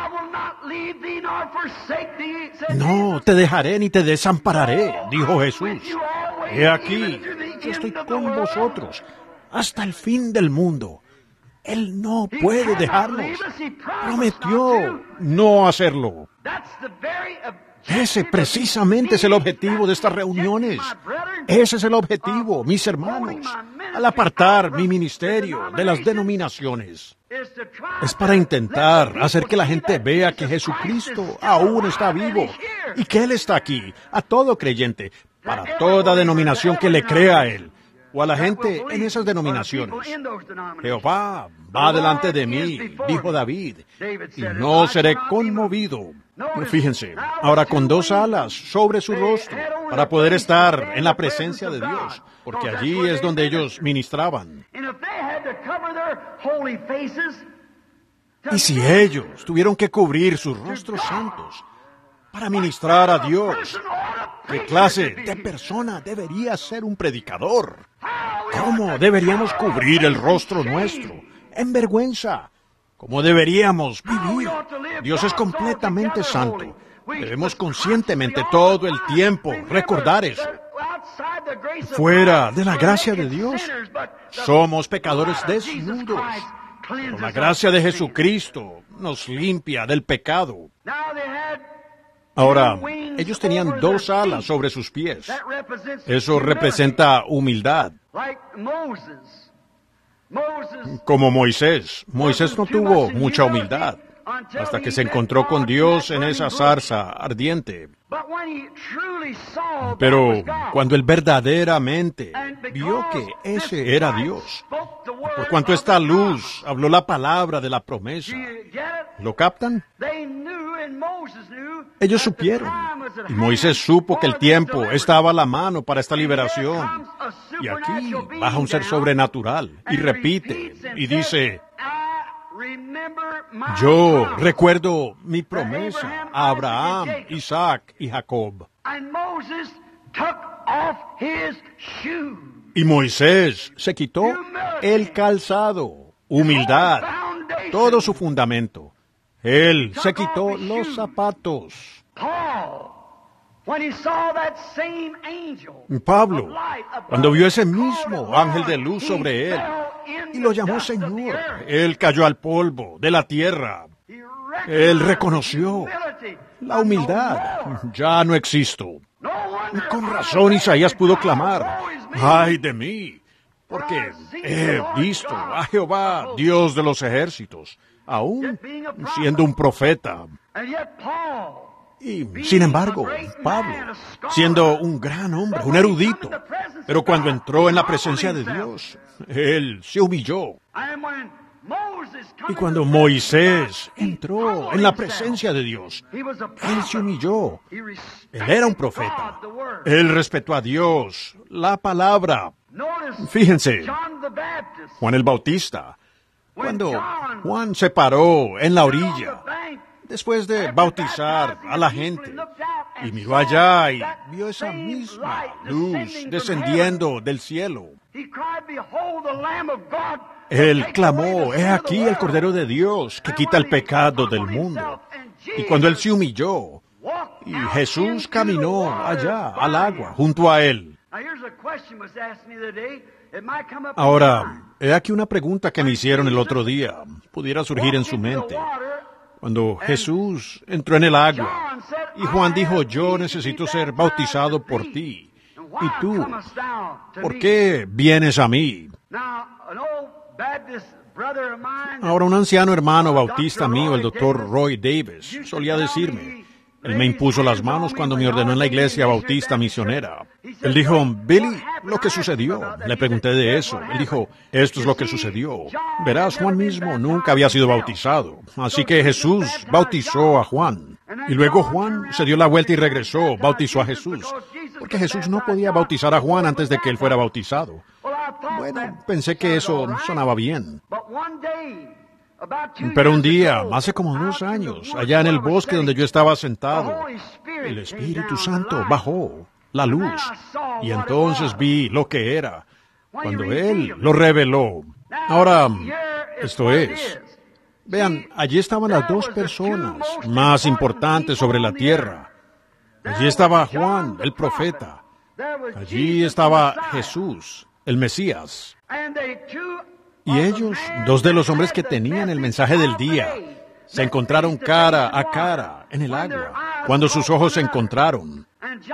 No te dejaré ni te desampararé, dijo Jesús. He aquí, yo estoy con vosotros hasta el fin del mundo. Él no puede dejarnos. Prometió no hacerlo. Ese precisamente es el objetivo de estas reuniones. Ese es el objetivo, mis hermanos, al apartar mi ministerio de las denominaciones. Es para intentar hacer que la gente vea que Jesucristo aún está vivo y que Él está aquí, a todo creyente, para toda denominación que le crea a Él. O a la gente en esas denominaciones. Jehová va delante de mí, dijo David, y no seré conmovido. Fíjense, ahora con 2 alas sobre su rostro, para poder estar en la presencia de Dios, porque allí es donde ellos ministraban. Y si ellos tuvieron que cubrir sus rostros santos para ministrar a Dios, ¿qué clase de persona debería ser un predicador? ¿Cómo deberíamos cubrir el rostro nuestro en vergüenza? ¿Cómo deberíamos vivir? Dios es completamente santo. Debemos conscientemente todo el tiempo recordar eso. Fuera de la gracia de Dios, somos pecadores desnudos. Pero la gracia de Jesucristo nos limpia del pecado. Ahora, ellos tenían 2 alas sobre sus pies. Eso representa humildad. Como Moisés. Moisés no tuvo mucha humildad hasta que se encontró con Dios en esa zarza ardiente. Pero cuando él verdaderamente vio que ese era Dios, por cuanto esta luz habló la palabra de la promesa, ¿lo captan? Ellos supieron, y Moisés supo que el tiempo estaba a la mano para esta liberación. Y aquí baja un ser sobrenatural y repite y dice, yo recuerdo mi promesa a Abraham, Isaac y Jacob. Y Moisés se quitó el calzado, humildad, todo su fundamento. Él se quitó los zapatos. Pablo, cuando vio ese mismo ángel de luz sobre él y lo llamó Señor, él cayó al polvo de la tierra. Él reconoció la humildad. Ya no existo. Y con razón Isaías pudo clamar, ¡ay de mí! Porque he visto a Jehová, Dios de los ejércitos, aún siendo un profeta. Y, sin embargo, Pablo, siendo un gran hombre, un erudito, pero cuando entró en la presencia de Dios, él se humilló. Y cuando Moisés entró en la presencia de Dios, él se humilló. Él era un profeta. Él respetó a Dios, la palabra. Fíjense, Juan el Bautista, cuando Juan se paró en la orilla, después de bautizar a la gente, y miró allá y vio esa misma luz descendiendo del cielo, él clamó, «He aquí el Cordero de Dios que quita el pecado del mundo». Y cuando él se humilló, y Jesús caminó allá al agua junto a él. Ahora, he aquí una pregunta que me hicieron el otro día. Pudiera surgir en su mente. Cuando Jesús entró en el agua, y Juan dijo, yo necesito ser bautizado por ti. ¿Y tú? ¿Por qué vienes a mí? Ahora, un anciano hermano bautista mío, el doctor Roy Davis, solía decirme, él me impuso las manos cuando me ordenó en la iglesia bautista misionera. Él dijo, Billy, lo que sucedió. Le pregunté de eso. Él dijo, esto es lo que sucedió. Verás, Juan mismo nunca había sido bautizado. Así que Jesús bautizó a Juan. Y luego Juan se dio la vuelta y regresó, bautizó a Jesús. Porque Jesús no podía bautizar a Juan antes de que él fuera bautizado. Bueno, pensé que eso sonaba bien. Pero un día, hace como 2 años, allá en el bosque donde yo estaba sentado, el Espíritu Santo bajó, la luz, y entonces vi lo que era, cuando Él lo reveló. Ahora, esto es, vean, allí estaban las 2 personas más importantes sobre la tierra. Allí estaba Juan, el profeta. Allí estaba Jesús, el Mesías. Y ellos, 2 de los hombres que tenían el mensaje del día, se encontraron cara a cara en el agua, cuando sus ojos se encontraron.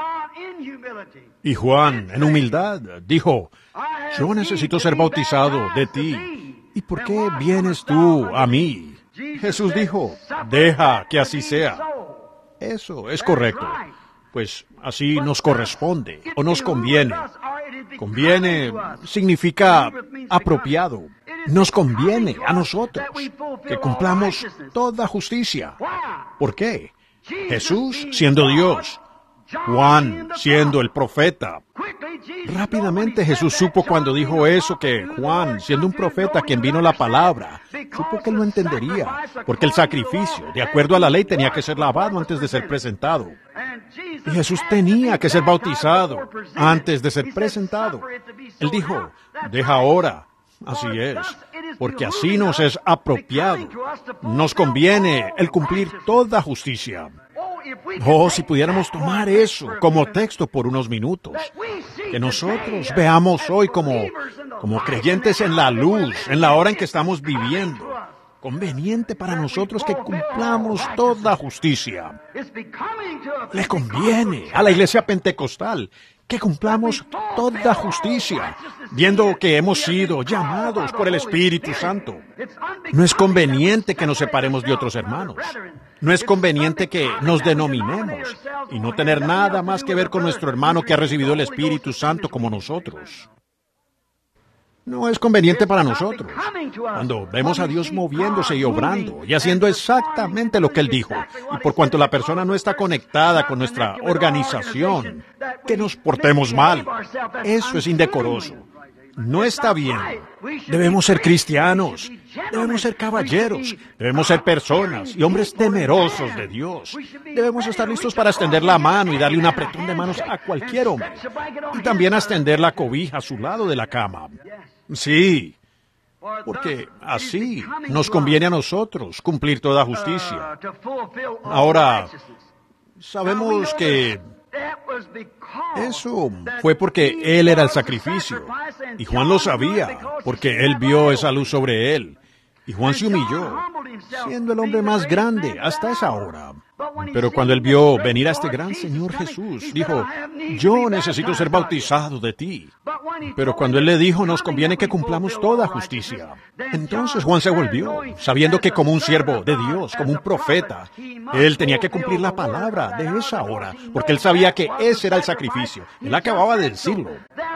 Y Juan, en humildad, dijo, yo necesito ser bautizado de ti. ¿Y por qué vienes tú a mí? Jesús dijo, deja que así sea. Eso es correcto. Pues así nos corresponde o nos conviene. Conviene significa apropiado. Nos conviene a nosotros que cumplamos toda justicia. ¿Por qué? Jesús siendo Dios, Juan siendo el profeta. Rápidamente Jesús supo cuando dijo eso que Juan, siendo un profeta quien vino la palabra, supo que él lo entendería, porque el sacrificio, de acuerdo a la ley, tenía que ser lavado antes de ser presentado. Y Jesús tenía que ser bautizado antes de ser presentado. Él dijo, deja ahora. Así es, porque así nos es apropiado. Nos conviene el cumplir toda justicia. Oh, si pudiéramos tomar eso como texto por unos minutos. Que nosotros veamos hoy como creyentes en la luz, en la hora en que estamos viviendo. Conveniente para nosotros que cumplamos toda justicia. Le conviene a la iglesia pentecostal que cumplamos toda justicia, viendo que hemos sido llamados por el Espíritu Santo. No es conveniente que nos separemos de otros hermanos. No es conveniente que nos denominemos y no tener nada más que ver con nuestro hermano que ha recibido el Espíritu Santo como nosotros. No es conveniente para nosotros. Cuando vemos a Dios moviéndose y obrando y haciendo exactamente lo que Él dijo, y por cuanto la persona no está conectada con nuestra organización, que nos portemos mal, eso es indecoroso. No está bien. Debemos ser cristianos, debemos ser caballeros, debemos ser personas y hombres temerosos de Dios. Debemos estar listos para extender la mano y darle un apretón de manos a cualquier hombre. Y también a extender la cobija a su lado de la cama. Sí, porque así nos conviene a nosotros cumplir toda justicia. Ahora, sabemos que eso fue porque Él era el sacrificio. Y Juan lo sabía, porque Él vio esa luz sobre Él. Y Juan se humilló, siendo el hombre más grande hasta esa hora. Pero cuando Él vio venir a este gran Señor Jesús, dijo, yo necesito ser bautizado de ti. Pero cuando Él le dijo, nos conviene que cumplamos toda justicia. Entonces Juan se volvió, sabiendo que como un siervo de Dios, como un profeta, Él tenía que cumplir la palabra de esa hora, porque Él sabía que ese era el sacrificio. Él acababa de decirlo.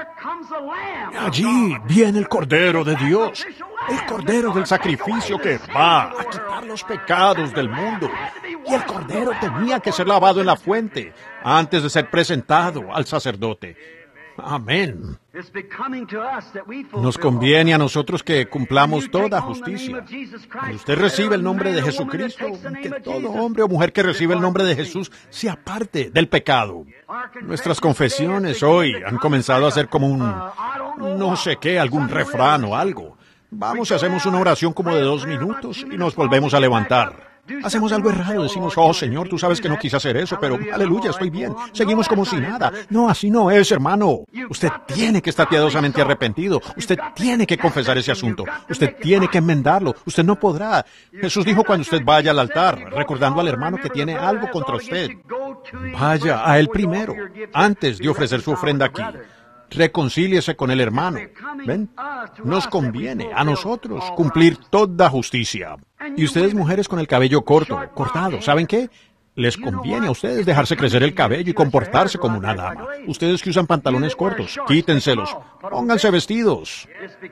Allí viene el Cordero de Dios, el Cordero del sacrificio que va a quitar los pecados del mundo. Y el Cordero tenía que ser lavado en la fuente antes de ser presentado al sacerdote. Amén. Nos conviene a nosotros que cumplamos toda justicia. Cuando usted recibe el nombre de Jesucristo, que todo hombre o mujer que recibe el nombre de Jesús se aparte del pecado. Nuestras confesiones hoy han comenzado a ser como no sé qué, algún refrán o algo. Vamos y hacemos una oración como de 2 minutos y nos volvemos a levantar. Hacemos algo errado, decimos, oh Señor, tú sabes que no quise hacer eso, pero aleluya, estoy bien. Seguimos como si nada. No, así no es, hermano. Usted tiene que estar piadosamente arrepentido. Usted tiene que confesar ese asunto. Usted tiene que enmendarlo. Usted no podrá. Jesús dijo cuando usted vaya al altar, recordando al hermano que tiene algo contra usted, vaya a él primero, antes de ofrecer su ofrenda aquí. Reconcíliese con el hermano. ¿Ven? Nos conviene a nosotros cumplir toda justicia. Y ustedes, mujeres con el cabello cortado, ¿saben qué? Les conviene a ustedes dejarse crecer el cabello y comportarse como una dama. Ustedes que usan pantalones cortos, quítenselos. Pónganse vestidos.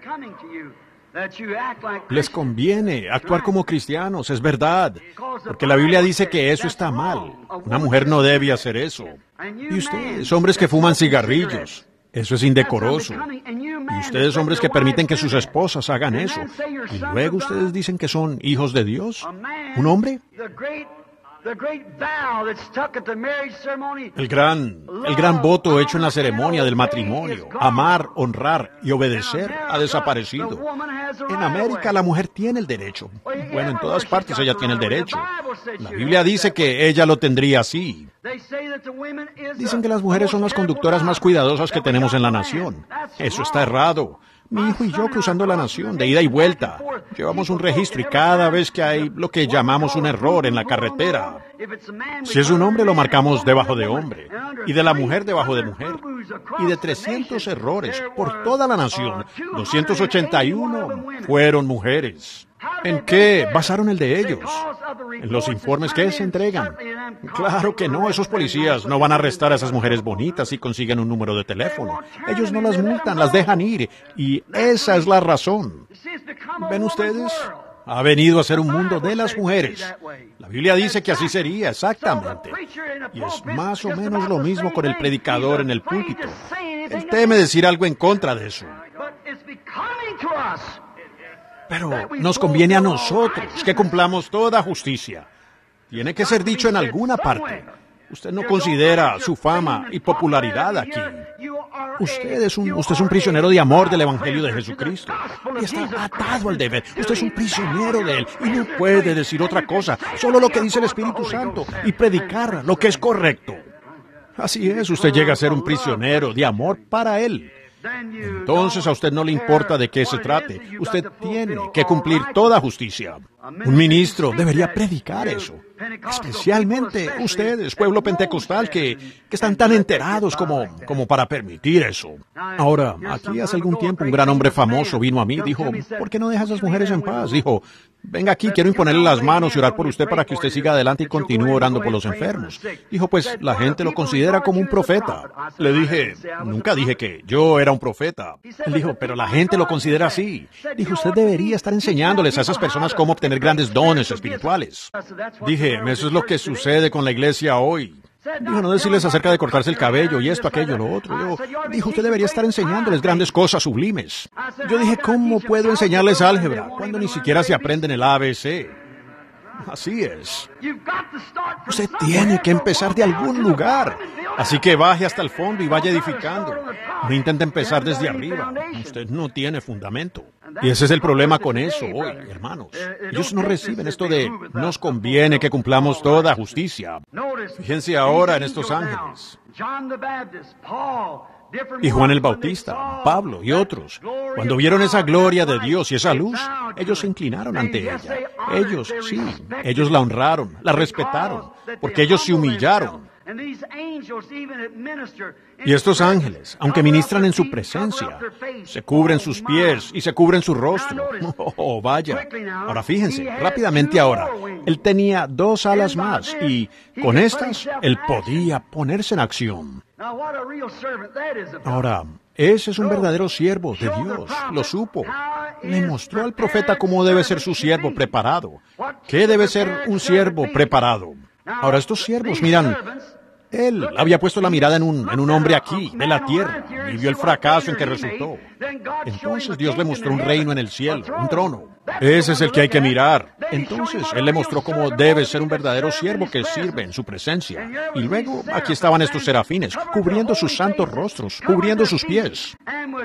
Les conviene actuar como cristianos, es verdad. Porque la Biblia dice que eso está mal. Una mujer no debe hacer eso. Y ustedes, hombres que fuman cigarrillos, eso es indecoroso. Y ustedes, hombres que permiten que sus esposas hagan eso. Y luego ustedes dicen que son hijos de Dios. ¿Un hombre? El gran voto hecho en la ceremonia del matrimonio, amar, honrar y obedecer, ha desaparecido. En América la mujer tiene el derecho. Bueno, en todas partes ella tiene el derecho. La Biblia dice que ella lo tendría así. Dicen que las mujeres son las conductoras más cuidadosas que tenemos en la nación. Eso está errado. Mi hijo y yo cruzando la nación, de ida y vuelta. Llevamos un registro y cada vez que hay lo que llamamos un error en la carretera, si es un hombre lo marcamos debajo de hombre, y de la mujer debajo de mujer. Y de 300 errores por toda la nación, 281 fueron mujeres. ¿En qué basaron el de ellos? ¿En los informes que se entregan? Claro que no, esos policías no van a arrestar a esas mujeres bonitas si consiguen un número de teléfono. Ellos no las multan, las dejan ir, y esa es la razón. ¿Ven ustedes? Ha venido a ser un mundo de las mujeres. La Biblia dice que así sería, exactamente. Y es más o menos lo mismo con el predicador en el púlpito. Él teme decir algo en contra de eso. Pero nos conviene a nosotros que cumplamos toda justicia. Tiene que ser dicho en alguna parte. Usted no considera su fama y popularidad aquí. Usted es un prisionero de amor del Evangelio de Jesucristo. Y está atado al deber. Usted es un prisionero de él y no puede decir otra cosa, solo lo que dice el Espíritu Santo y predicar lo que es correcto. Así es, usted llega a ser un prisionero de amor para él. Entonces a usted no le importa de qué se trate. Usted tiene que cumplir toda justicia. Un ministro debería predicar eso. Especialmente ustedes, pueblo pentecostal, que están tan enterados como para permitir eso. Ahora, aquí hace algún tiempo un gran hombre famoso vino a mí y dijo, ¿por qué no dejas a las mujeres en paz? Dijo, venga aquí, quiero imponerle las manos y orar por usted para que usted siga adelante y continúe orando por los enfermos. Dijo, pues la gente lo considera como un profeta. Le dije, nunca dije que yo era un profeta. Él dijo, pero la gente lo considera así. Dijo, usted debería estar enseñándoles a esas personas cómo obtener grandes dones espirituales. Dije, eso es lo que sucede con la iglesia hoy. Dijo, no decirles acerca de cortarse el cabello y esto, aquello, lo otro. Dijo, usted debería estar enseñándoles grandes cosas sublimes. Yo dije, ¿cómo puedo enseñarles álgebra cuando ni siquiera se aprenden el ABC? Así es. Usted tiene que empezar de algún lugar. Así que baje hasta el fondo y vaya edificando. No intente empezar desde arriba. Usted no tiene fundamento. Y ese es el problema con eso hoy, hermanos. Ellos no reciben esto de, nos conviene que cumplamos toda justicia. Fíjense ahora en estos ángeles. Y Juan el Bautista, Pablo y otros, cuando vieron esa gloria de Dios y esa luz, ellos se inclinaron ante ella. Ellos la honraron, la respetaron, porque ellos se humillaron. Y estos ángeles, aunque ministran en su presencia, se cubren sus pies y se cubren su rostro. Oh, vaya. Ahora fíjense, rápidamente ahora, él tenía 2 alas más y con estas él podía ponerse en acción. Ahora, ese es un verdadero siervo de Dios, lo supo. Le mostró al profeta cómo debe ser su siervo preparado. ¿Qué debe ser un siervo preparado? Ahora, estos siervos, miran, él había puesto la mirada en un hombre aquí, de la tierra, y vio el fracaso en que resultó. Entonces Dios le mostró un reino en el cielo, un trono. Ese es el que hay que mirar. Entonces Él le mostró cómo debe ser un verdadero siervo que sirve en su presencia. Y luego aquí estaban estos serafines, cubriendo sus santos rostros, cubriendo sus pies.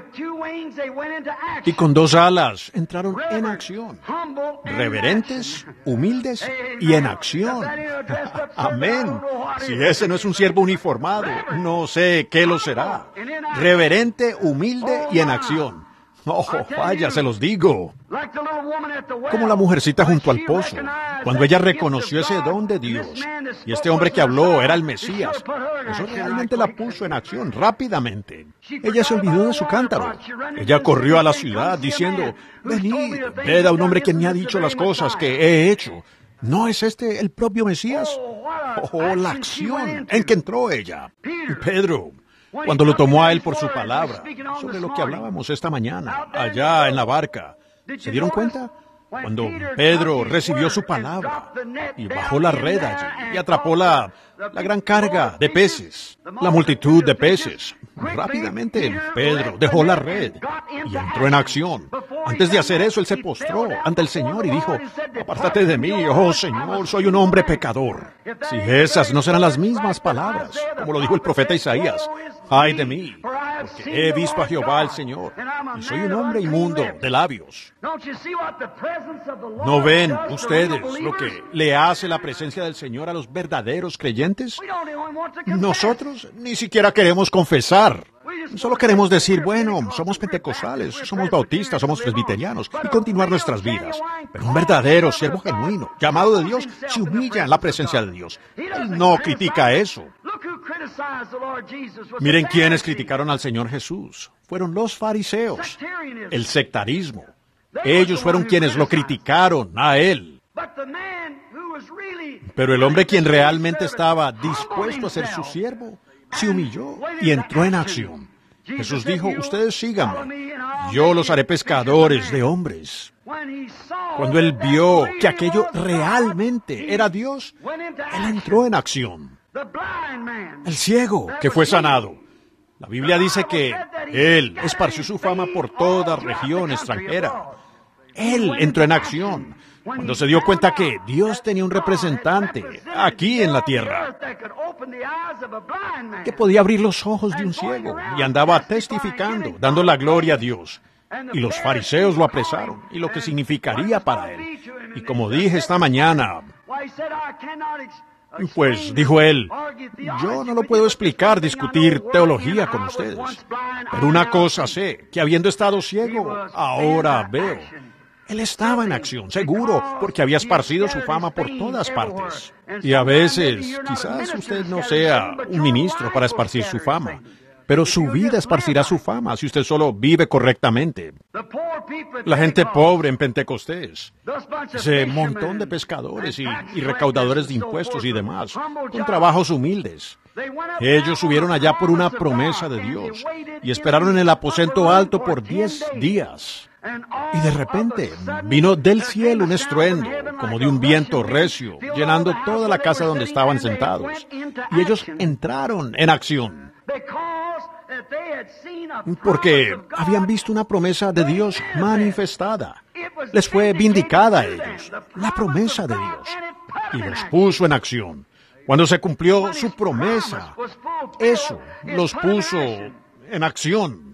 Y con 2 alas entraron en acción. Reverentes, humildes y en acción. Amén. Si ese no es un siervo uniformado, no sé qué lo será. Reverente, humilde y en acción. Oh, vaya, se los digo. Como la mujercita junto al pozo, cuando ella reconoció ese don de Dios, y este hombre que habló era el Mesías, eso realmente la puso en acción rápidamente. Ella se olvidó de su cántaro. Ella corrió a la ciudad diciendo, venid, ved a un hombre que me ha dicho las cosas que he hecho. ¿No es este el propio Mesías? Oh, la acción en que entró ella. Pedro, cuando lo tomó a él por su palabra, sobre lo que hablábamos esta mañana, allá en la barca, ¿se dieron cuenta? Cuando Pedro recibió su palabra y bajó la red allí y atrapó la gran carga de peces, la multitud de peces. Rápidamente Pedro dejó la red y entró en acción. Antes de hacer eso, él se postró ante el Señor y dijo, apártate de mí, oh Señor, soy un hombre pecador. Si esas no serán las mismas palabras, como lo dijo el profeta Isaías, ay de mí, porque he visto a Jehová el Señor, y soy un hombre inmundo de labios. ¿No ven ustedes lo que le hace la presencia del Señor a los verdaderos creyentes? Nosotros ni siquiera queremos confesar. Solo queremos decir, bueno, somos pentecostales, somos bautistas, somos presbiterianos, y continuar nuestras vidas. Pero un verdadero siervo genuino, llamado de Dios, se humilla en la presencia de Dios. Él no critica eso. Miren quiénes criticaron al Señor Jesús. Fueron los fariseos, el sectarismo. Ellos fueron quienes lo criticaron a Él. Pero el hombre quien realmente estaba dispuesto a ser su siervo, se humilló y entró en acción. Jesús dijo, ustedes síganme, yo los haré pescadores de hombres. Cuando él vio que aquello realmente era Dios, él entró en acción. El ciego que fue sanado. La Biblia dice que él esparció su fama por toda región extranjera. Él entró en acción cuando se dio cuenta que Dios tenía un representante aquí en la tierra que podía abrir los ojos de un ciego y andaba testificando, dando la gloria a Dios. Y los fariseos lo apresaron y lo que significaría para él. Y como dije esta mañana, pues dijo él, yo no lo puedo explicar, discutir teología con ustedes, pero una cosa sé, que habiendo estado ciego, ahora veo. Él estaba en acción, seguro, porque había esparcido su fama por todas partes. Y a veces, quizás usted no sea un ministro para esparcir su fama, pero su vida esparcirá su fama si usted solo vive correctamente. La gente pobre en Pentecostés, ese montón de pescadores y recaudadores de impuestos y demás, con trabajos humildes. Ellos subieron allá por una promesa de Dios y esperaron en el aposento alto por 10 días. Y de repente vino del cielo un estruendo, como de un viento recio, llenando toda la casa donde estaban sentados. Y ellos entraron en acción, porque habían visto una promesa de Dios manifestada. Les fue vindicada a ellos, la promesa de Dios, y los puso en acción. Cuando se cumplió su promesa, eso los puso en acción.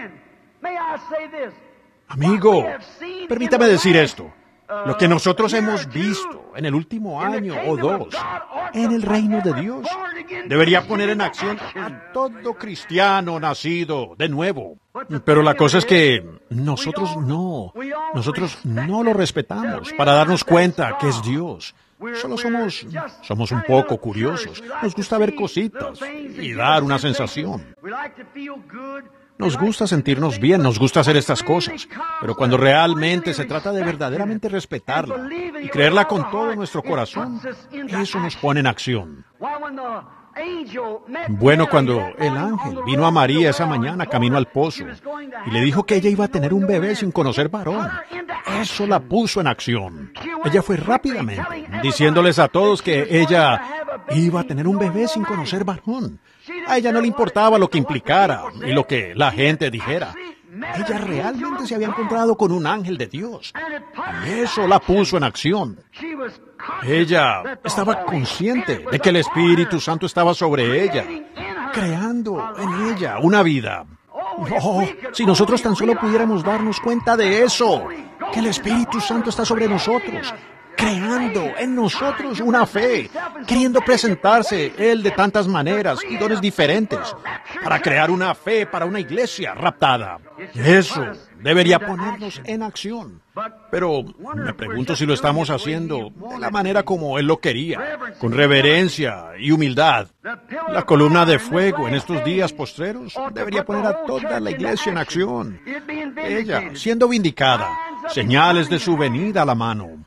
Amigo, permítame decir esto. Lo que nosotros hemos visto en el último año o dos en el reino de Dios debería poner en acción a todo cristiano nacido de nuevo. Pero la cosa es que nosotros no lo respetamos para darnos cuenta que es Dios. Solo somos un poco curiosos. Nos gusta ver cositas y dar una sensación. Nos gusta sentirnos bien, nos gusta hacer estas cosas, pero cuando realmente se trata de verdaderamente respetarla y creerla con todo nuestro corazón, eso nos pone en acción. Bueno, cuando el ángel vino a María esa mañana camino al pozo y le dijo que ella iba a tener un bebé sin conocer varón, eso la puso en acción. Ella fue rápidamente diciéndoles a todos que ella iba a tener un bebé sin conocer varón. A ella no le importaba lo que implicara y lo que la gente dijera. Ella realmente se había encontrado con un ángel de Dios. Y eso la puso en acción. Ella estaba consciente de que el Espíritu Santo estaba sobre ella, creando en ella una vida. Oh, si nosotros tan solo pudiéramos darnos cuenta de eso, que el Espíritu Santo está sobre nosotros, creando en nosotros una fe, queriendo presentarse Él de tantas maneras y dones diferentes, para crear una fe para una iglesia raptada. Eso debería ponernos en acción. Pero me pregunto si lo estamos haciendo de la manera como Él lo quería, con reverencia y humildad. La columna de fuego en estos días postreros debería poner a toda la iglesia en acción. Ella siendo vindicada, señales de su venida a la mano.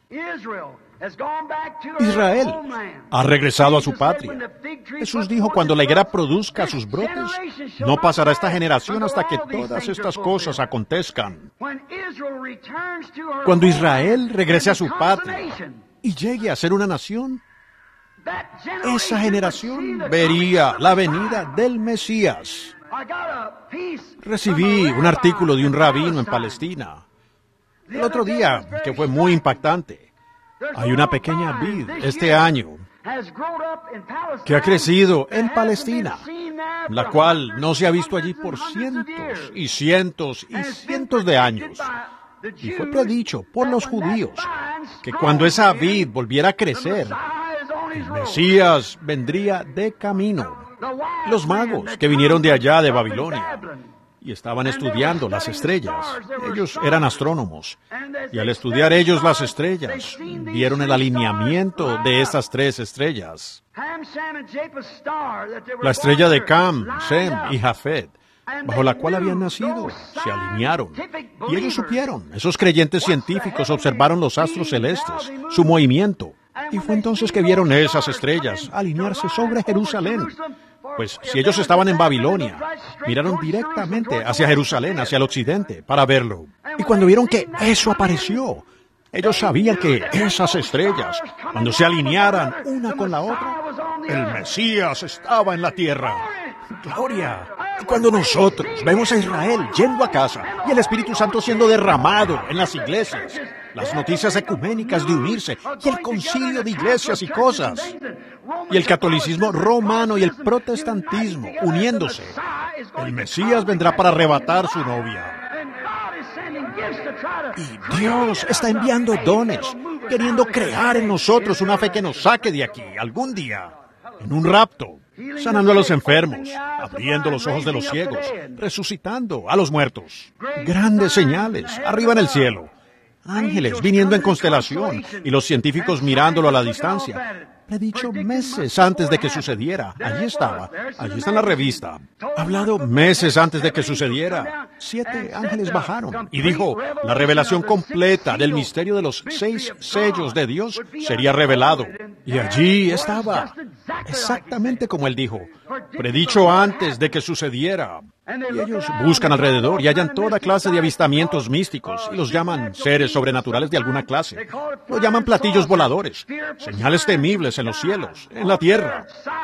Israel ha regresado a su patria. Jesús dijo, cuando la higuera produzca sus brotes, no pasará esta generación hasta que todas estas cosas acontezcan. Cuando Israel regrese a su patria y llegue a ser una nación, esa generación vería la venida del Mesías. Recibí un artículo de un rabino en Palestina el otro día que fue muy impactante. Hay una pequeña vid este año que ha crecido en Palestina, la cual no se ha visto allí por cientos y cientos y cientos de años. Y fue predicho por los judíos que cuando esa vid volviera a crecer, el Mesías vendría de camino. Los magos que vinieron de allá de Babilonia y estaban estudiando las estrellas. Ellos eran astrónomos. Y al estudiar ellos las estrellas, vieron el alineamiento de estas tres estrellas. La estrella de Cam, Sem y Jafet, bajo la cual habían nacido, se alinearon. Y ellos supieron. Esos creyentes científicos observaron los astros celestes, su movimiento. Y fue entonces que vieron esas estrellas alinearse sobre Jerusalén. Pues si ellos estaban en Babilonia, miraron directamente hacia Jerusalén, hacia el occidente, para verlo. Y cuando vieron que eso apareció, ellos sabían que esas estrellas, cuando se alinearan una con la otra, el Mesías estaba en la tierra. ¡Gloria! Y cuando nosotros vemos a Israel yendo a casa y el Espíritu Santo siendo derramado en las iglesias, las noticias ecuménicas de unirse y el concilio de iglesias y cosas, y el catolicismo romano y el protestantismo uniéndose, el Mesías vendrá para arrebatar su novia. Y Dios está enviando dones, queriendo crear en nosotros una fe que nos saque de aquí algún día, en un rapto, sanando a los enfermos, abriendo los ojos de los ciegos, resucitando a los muertos. Grandes señales arriba en el cielo. ángeles viniendo en constelación y los científicos mirándolo a la distancia. Predicho meses antes de que sucediera. Allí estaba. Allí está en la revista. Hablado meses antes de que sucediera. 7 ángeles bajaron y dijo, la revelación completa del misterio de los 6 sellos de Dios sería revelado. Y allí estaba. Exactamente como él dijo. Predicho antes de que sucediera. Y ellos buscan alrededor y hallan toda clase de avistamientos místicos y los llaman seres sobrenaturales de alguna clase. Lo llaman platillos voladores, señales temibles en los cielos, en la tierra.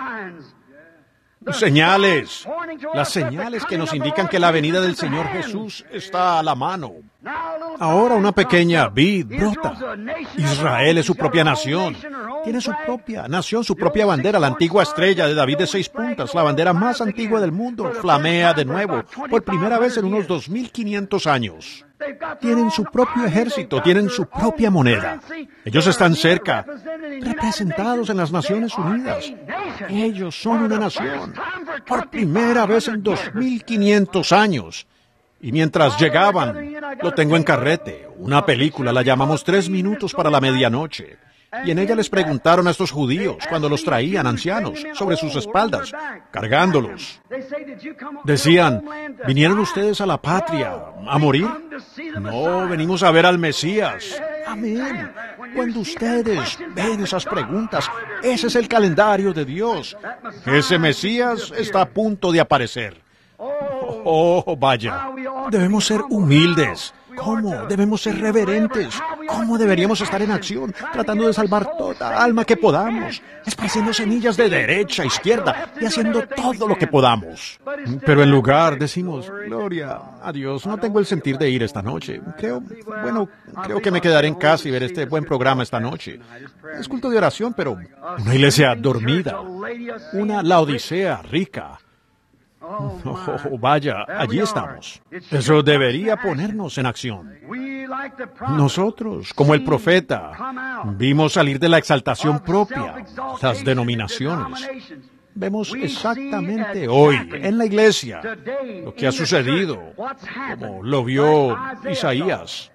Señales, las señales que nos indican que la venida del Señor Jesús está a la mano. Ahora una pequeña vid brota. Israel es su propia nación. Tiene su propia nación, su propia bandera, la antigua estrella de David de 6 puntas, la bandera más antigua del mundo, flamea de nuevo, por primera vez en unos 2500 años. Tienen su propio ejército, tienen su propia moneda. Ellos están cerca, representados en las Naciones Unidas. Ellos son una nación, por primera vez en 2500 años. Y mientras llegaban, lo tengo en carrete, una película, la llamamos 3 minutos para la medianoche. Y en ella les preguntaron a estos judíos, cuando los traían ancianos, sobre sus espaldas, cargándolos. Decían, ¿vinieron ustedes a la patria a morir? No, venimos a ver al Mesías. Amén. Cuando ustedes ven esas preguntas, ese es el calendario de Dios. Ese Mesías está a punto de aparecer. Oh, vaya. Debemos ser humildes. ¿Cómo? Debemos ser reverentes. ¿Cómo deberíamos estar en acción, tratando de salvar toda alma que podamos, esparciendo semillas de derecha a izquierda y haciendo todo lo que podamos? Pero en lugar decimos, gloria a Dios, no tengo el sentir de ir esta noche. Creo que me quedaré en casa y ver este buen programa esta noche. Es culto de oración, pero una iglesia dormida, una Laodicea rica. Oh, vaya, allí estamos. Eso debería ponernos en acción. Nosotros, como el profeta, vimos salir de la exaltación propia las denominaciones. Vemos exactamente hoy en la iglesia lo que ha sucedido, como lo vio Isaías.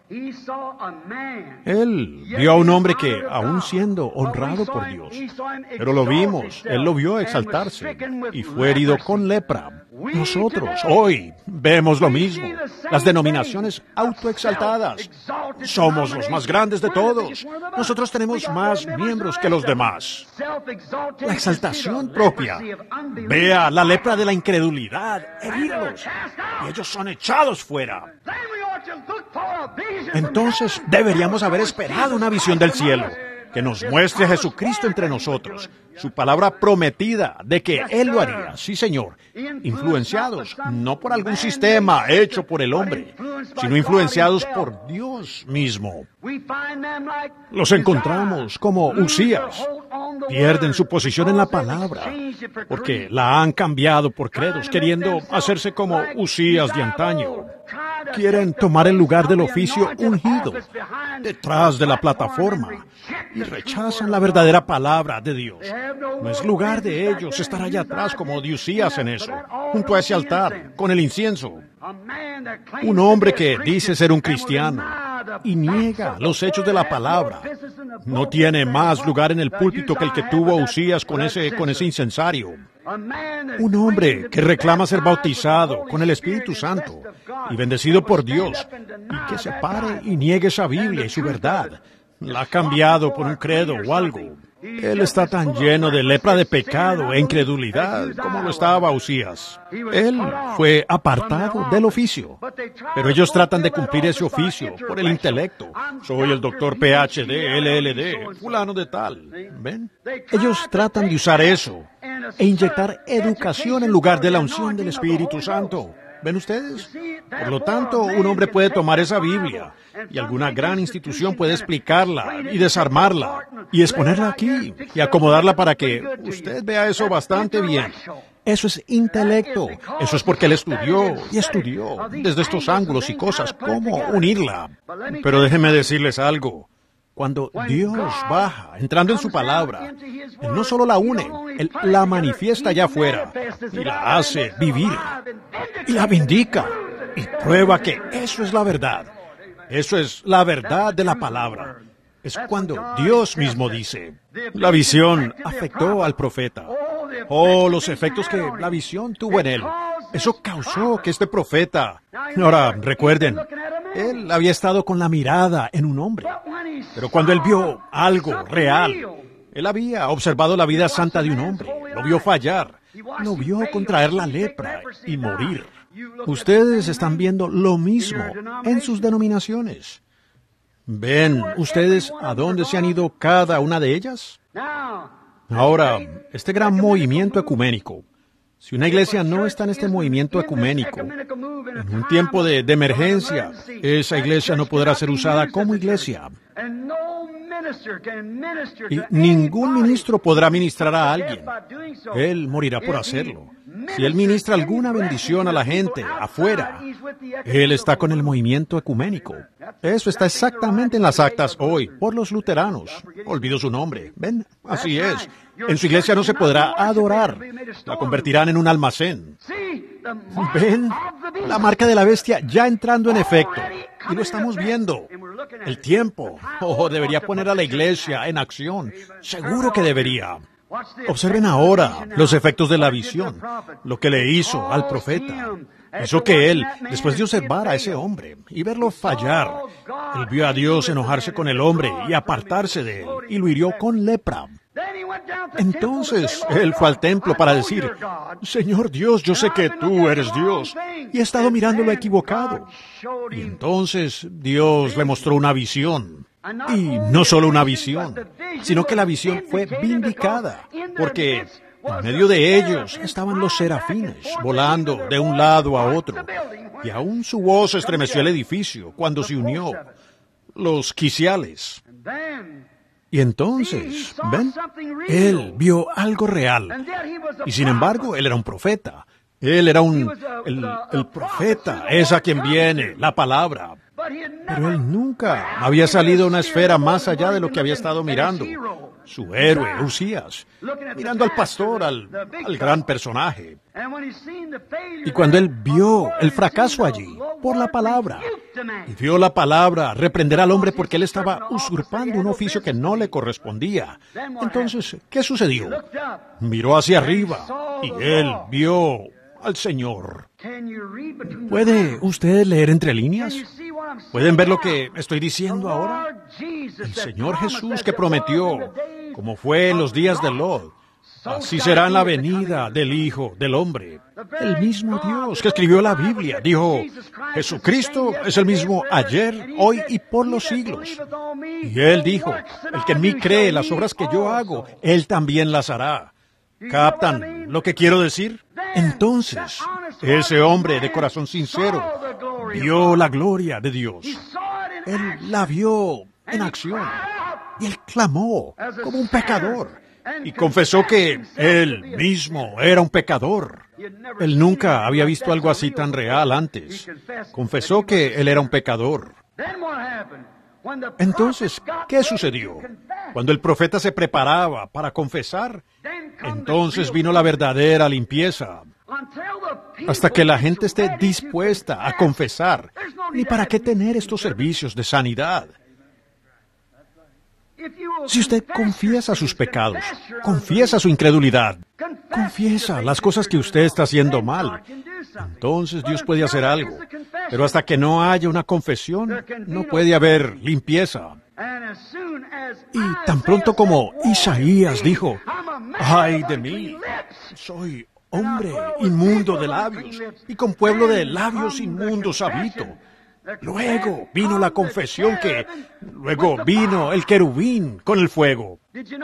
Él vio a un hombre que, aun siendo honrado por Dios, pero lo vimos, él lo vio exaltarse y fue herido con lepra. Nosotros hoy vemos lo mismo. Las denominaciones autoexaltadas. Somos los más grandes de todos. Nosotros tenemos más miembros que los demás. La exaltación propia. Vea la lepra de la incredulidad, herirlos, y ellos son echados fuera. Entonces deberíamos haber esperado una visión del cielo que nos muestre a Jesucristo entre nosotros, su palabra prometida de que Él lo haría, sí Señor, influenciados no por algún sistema hecho por el hombre, sino influenciados por Dios mismo. Los encontramos como Usías, pierden su posición en la palabra, porque la han cambiado por credos, queriendo hacerse como Usías de antaño. Quieren tomar el lugar del oficio ungido, detrás de la plataforma, y rechazan la verdadera palabra de Dios. No es lugar de ellos estar allá atrás como de Usías en eso, junto a ese altar, con el incienso. Un hombre que dice ser un cristiano y niega los hechos de la palabra no tiene más lugar en el púlpito que el que tuvo Usías con ese incensario. Un hombre que reclama ser bautizado con el Espíritu Santo y bendecido por Dios, y que se pare y niegue esa Biblia y su verdad, la ha cambiado por un credo o algo. Él está tan lleno de lepra de pecado e incredulidad como lo estaba Usías. Él fue apartado del oficio, pero ellos tratan de cumplir ese oficio por el intelecto. Soy el doctor PhD, LLD, fulano de tal. ¿Ven? Ellos tratan de usar eso e inyectar educación en lugar de la unción del Espíritu Santo. ¿Ven ustedes? Por lo tanto, un hombre puede tomar esa Biblia y alguna gran institución puede explicarla y desarmarla y exponerla aquí y acomodarla para que usted vea eso bastante bien. Eso es intelecto. Eso es porque él estudió y estudió desde estos ángulos y cosas, cómo unirla. Pero déjenme decirles algo. Cuando Dios baja, entrando en su palabra, Él no solo la une, Él la manifiesta allá afuera y la hace vivir y la vindica y prueba que eso es la verdad. Eso es la verdad de la palabra. Es cuando Dios mismo dice. La visión afectó al profeta. Oh, los efectos que la visión tuvo en él. Eso causó que este profeta... Ahora, recuerden, él había estado con la mirada en un hombre. Pero cuando él vio algo real, él había observado la vida santa de un hombre. Lo vio fallar. Lo vio contraer la lepra y morir. Ustedes están viendo lo mismo en sus denominaciones. ¿Ven ustedes a dónde se han ido cada una de ellas? Ahora, este gran movimiento ecuménico. Si una iglesia no está en este movimiento ecuménico, en un tiempo de emergencia, esa iglesia no podrá ser usada como iglesia. Y ningún ministro podrá ministrar a alguien. Él morirá por hacerlo. Si él ministra alguna bendición a la gente afuera, él está con el movimiento ecuménico. Eso está exactamente en las actas hoy, por los luteranos. Olvido su nombre. ¿Ven? Así es. En su iglesia no se podrá adorar. La convertirán en un almacén. ¿Ven? La marca de la bestia ya entrando en efecto. Y lo estamos viendo. El tiempo. Oh, debería poner a la iglesia en acción. Seguro que debería. Observen ahora los efectos de la visión, lo que le hizo al profeta. Hizo que él, después de observar a ese hombre y verlo fallar, él vio a Dios enojarse con el hombre y apartarse de él, y lo hirió con lepra. Entonces, él fue al templo para decir, Señor Dios, yo sé que tú eres Dios, y he estado mirando lo equivocado. Y entonces Dios le mostró una visión. Y no solo una visión, sino que la visión fue vindicada, porque en medio de ellos estaban los serafines, volando de un lado a otro, y aún su voz estremeció el edificio cuando se unió, los quiciales. Y entonces, ¿ven? Él vio algo real, y sin embargo, él era un profeta. Él era el profeta, es a quien viene la palabra. Pero él nunca había salido a una esfera más allá de lo que había estado mirando. Su héroe, Usías, mirando al pastor, al gran personaje. Y cuando él vio el fracaso allí, por la palabra, y vio la palabra reprender al hombre porque él estaba usurpando un oficio que no le correspondía, entonces, ¿qué sucedió? Miró hacia arriba y él vio al Señor. ¿Puede usted leer entre líneas? ¿Pueden ver lo que estoy diciendo ahora? El Señor Jesús que prometió, como fue en los días de Lot, así será en la venida del Hijo del Hombre. El mismo Dios que escribió la Biblia dijo, Jesucristo es el mismo ayer, hoy y por los siglos. Y Él dijo, el que en mí cree las obras que yo hago, Él también las hará. ¿Captan lo que quiero decir? Entonces, ese hombre de corazón sincero vio la gloria de Dios. Él la vio en acción. Y él clamó como un pecador. Y confesó que él mismo era un pecador. Él nunca había visto algo así tan real antes. Confesó que él era un pecador. Entonces, ¿qué sucedió? Cuando el profeta se preparaba para confesar, entonces vino la verdadera limpieza. Hasta que la gente esté dispuesta a confesar, ni para qué tener estos servicios de sanidad. Si usted confiesa sus pecados, confiesa su incredulidad, confiesa las cosas que usted está haciendo mal, entonces Dios puede hacer algo. Pero hasta que no haya una confesión, no puede haber limpieza. Y tan pronto como Isaías dijo, ¡ay de mí! Soy hombre inmundo de labios, y con pueblo de labios inmundos habito. Luego vino la confesión luego vino el querubín con el fuego.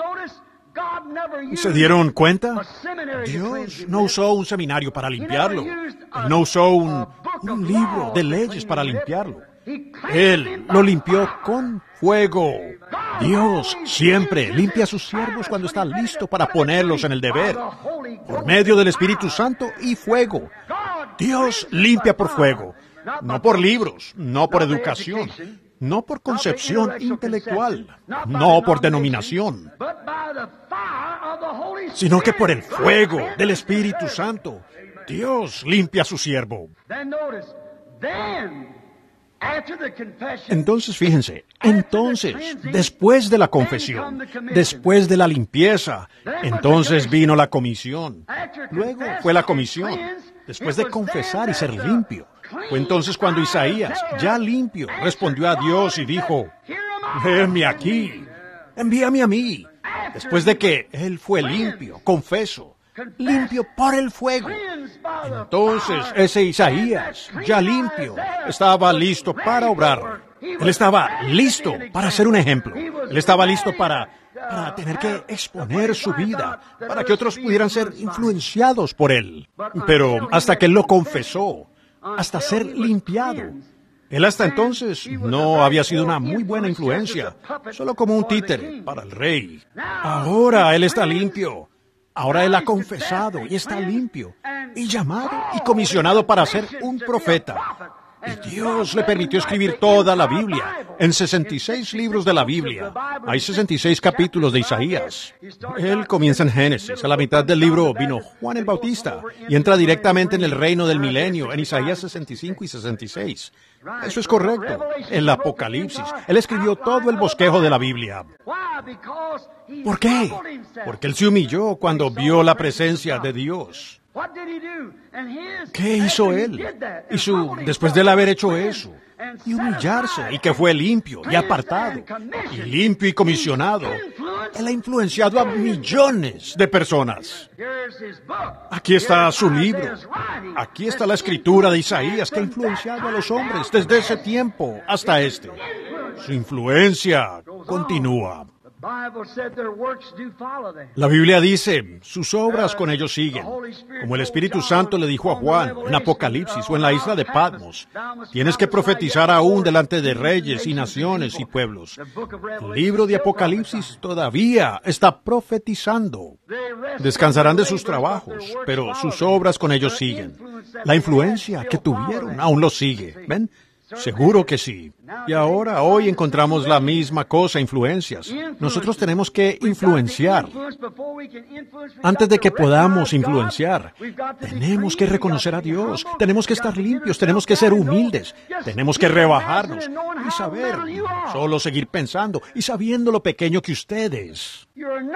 ¿Se dieron cuenta? Dios no usó un seminario para limpiarlo. Él no usó un libro de leyes para limpiarlo. Él lo limpió con fuego. Dios siempre limpia a sus siervos cuando está listo para ponerlos en el deber, por medio del Espíritu Santo y fuego. Dios limpia por fuego, no por libros, no por educación, no por concepción intelectual, no por denominación, sino que por el fuego del Espíritu Santo. Dios limpia a su siervo. Entonces, fíjense, después de la confesión, después de la limpieza, entonces vino la comisión. Luego fue la comisión, después de confesar y ser limpio. Fue entonces cuando Isaías, ya limpio, respondió a Dios y dijo, «Heme aquí, envíame a mí». Después de que él fue limpio, confeso, limpio por el fuego. Entonces ese Isaías, ya limpio, estaba listo para obrar. Él estaba listo para ser un ejemplo. Él estaba listo para tener que exponer su vida, para que otros pudieran ser influenciados por él. Pero hasta que él lo confesó, hasta ser limpiado, él hasta entonces no había sido una muy buena influencia, solo como un títere para el rey. Ahora él está limpio. Ahora él ha confesado y está limpio, y llamado y comisionado para ser un profeta. Y Dios le permitió escribir toda la Biblia, en 66 libros de la Biblia. Hay 66 capítulos de Isaías. Él comienza en Génesis. A la mitad del libro vino Juan el Bautista y entra directamente en el reino del milenio, en Isaías 65 y 66. Eso es correcto. El Apocalipsis. Él escribió todo el bosquejo de la Biblia. ¿Por qué? Porque él se humilló cuando vio la presencia de Dios. ¿Qué hizo él? Después de él haber hecho eso, y humillarse, y que fue limpio y apartado, y limpio y comisionado, él ha influenciado a millones de personas. Aquí está su libro. Aquí está la escritura de Isaías que ha influenciado a los hombres desde ese tiempo hasta este. Su influencia continúa. La Biblia dice, sus obras con ellos siguen. Como el Espíritu Santo le dijo a Juan en Apocalipsis o en la isla de Patmos, tienes que profetizar aún delante de reyes y naciones y pueblos. El libro de Apocalipsis todavía está profetizando. Descansarán de sus trabajos, pero sus obras con ellos siguen. La influencia que tuvieron aún los sigue. ¿Ven? Seguro que sí. Y ahora, hoy encontramos la misma cosa, influencias. Nosotros tenemos que influenciar. Antes de que podamos influenciar, tenemos que reconocer a Dios, tenemos que estar limpios, tenemos que ser humildes, tenemos que rebajarnos y saber, solo seguir pensando y sabiendo lo pequeño que usted es.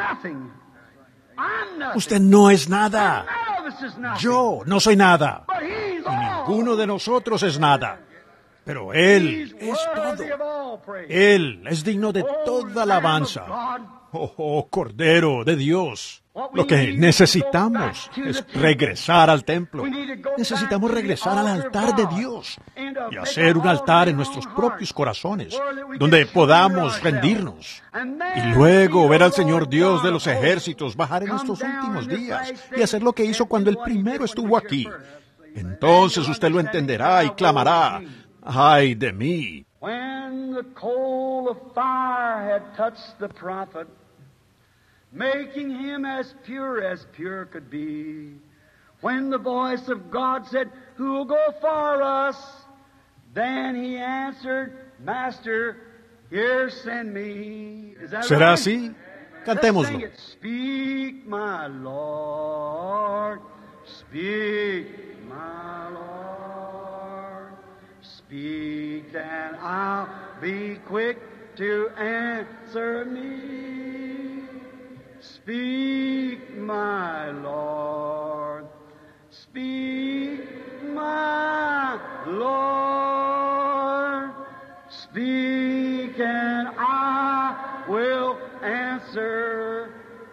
Usted no es nada. Yo no soy nada. Y ninguno de nosotros es nada. Pero Él es todo. Él es digno de toda alabanza. Oh, Cordero de Dios. Lo que necesitamos es regresar al templo. Necesitamos regresar al altar de Dios y hacer un altar en nuestros propios corazones, donde podamos rendirnos. Y luego ver al Señor Dios de los ejércitos bajar en estos últimos días y hacer lo que hizo cuando el primero estuvo aquí. Entonces usted lo entenderá y clamará, ¡ay de mí! When the coal of fire had touched the prophet, making him as pure could be. When the voice of God said, "Who will go for us?" Then he answered, "Master, here send me." Is that ¿Será right? así? Cantémoslo. Let's sing it. Speak, my Lord. Speak, my Lord. Speak, and I'll be quick to answer me. Speak, my Lord. Speak, my Lord. Speak, and I will answer.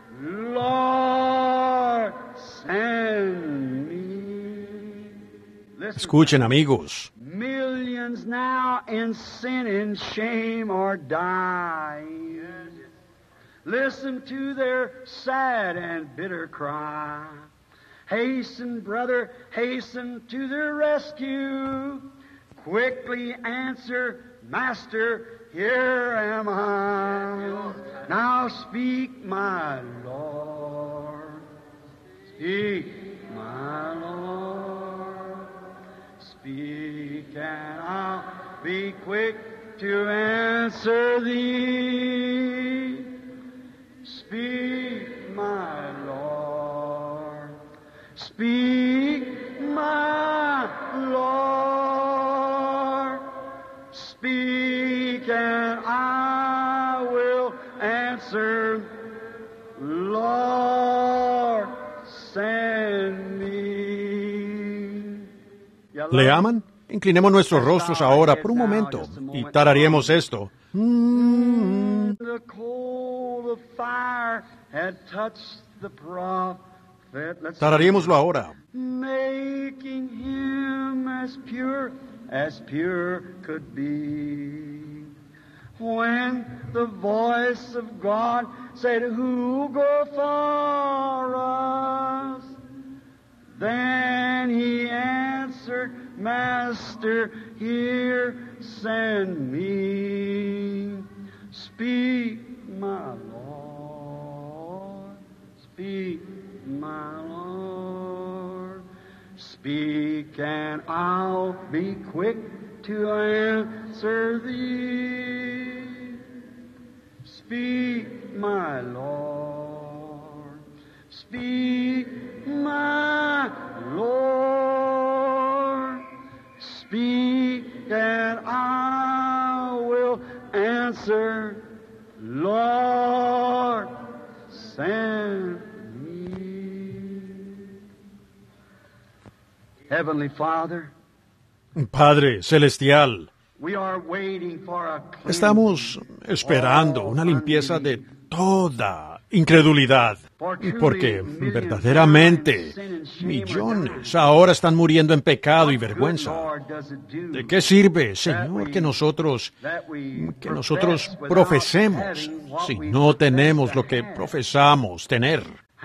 Lord, send me. Listen. Escuchen, amigos. Millions now in sin and shame are dying. Listen to their sad and bitter cry. Hasten, brother, hasten to their rescue. Quickly answer, Master, here am I. Now speak, my Lord. Speak, my Lord. Speak, and I'll be quick to answer thee. Speak, my Lord. Speak, my Lord. and I will answer, Lord, send me. ¿Le aman? Inclinemos nuestros rostros ahora por un momento y tarareemos esto. The coal of fire had touched the prophet. Tarareémoslo ahora. Making him as pure could be. When the voice of God said, who go for us? Then he answered, Master, here send me. Speak, my Lord, speak, my Lord. Speak, and I'll be quick to answer thee. Speak, my Lord, speak, my Lord. Speak, and I will answer, Lord, send me. Heavenly Father, Padre Celestial, we are waiting for a cleansing. estamos esperando una limpieza de toda incredulidad, porque verdaderamente millones ahora están muriendo en pecado y vergüenza. ¿De qué sirve, Señor, que nosotros profesemos si no tenemos lo que profesamos tener?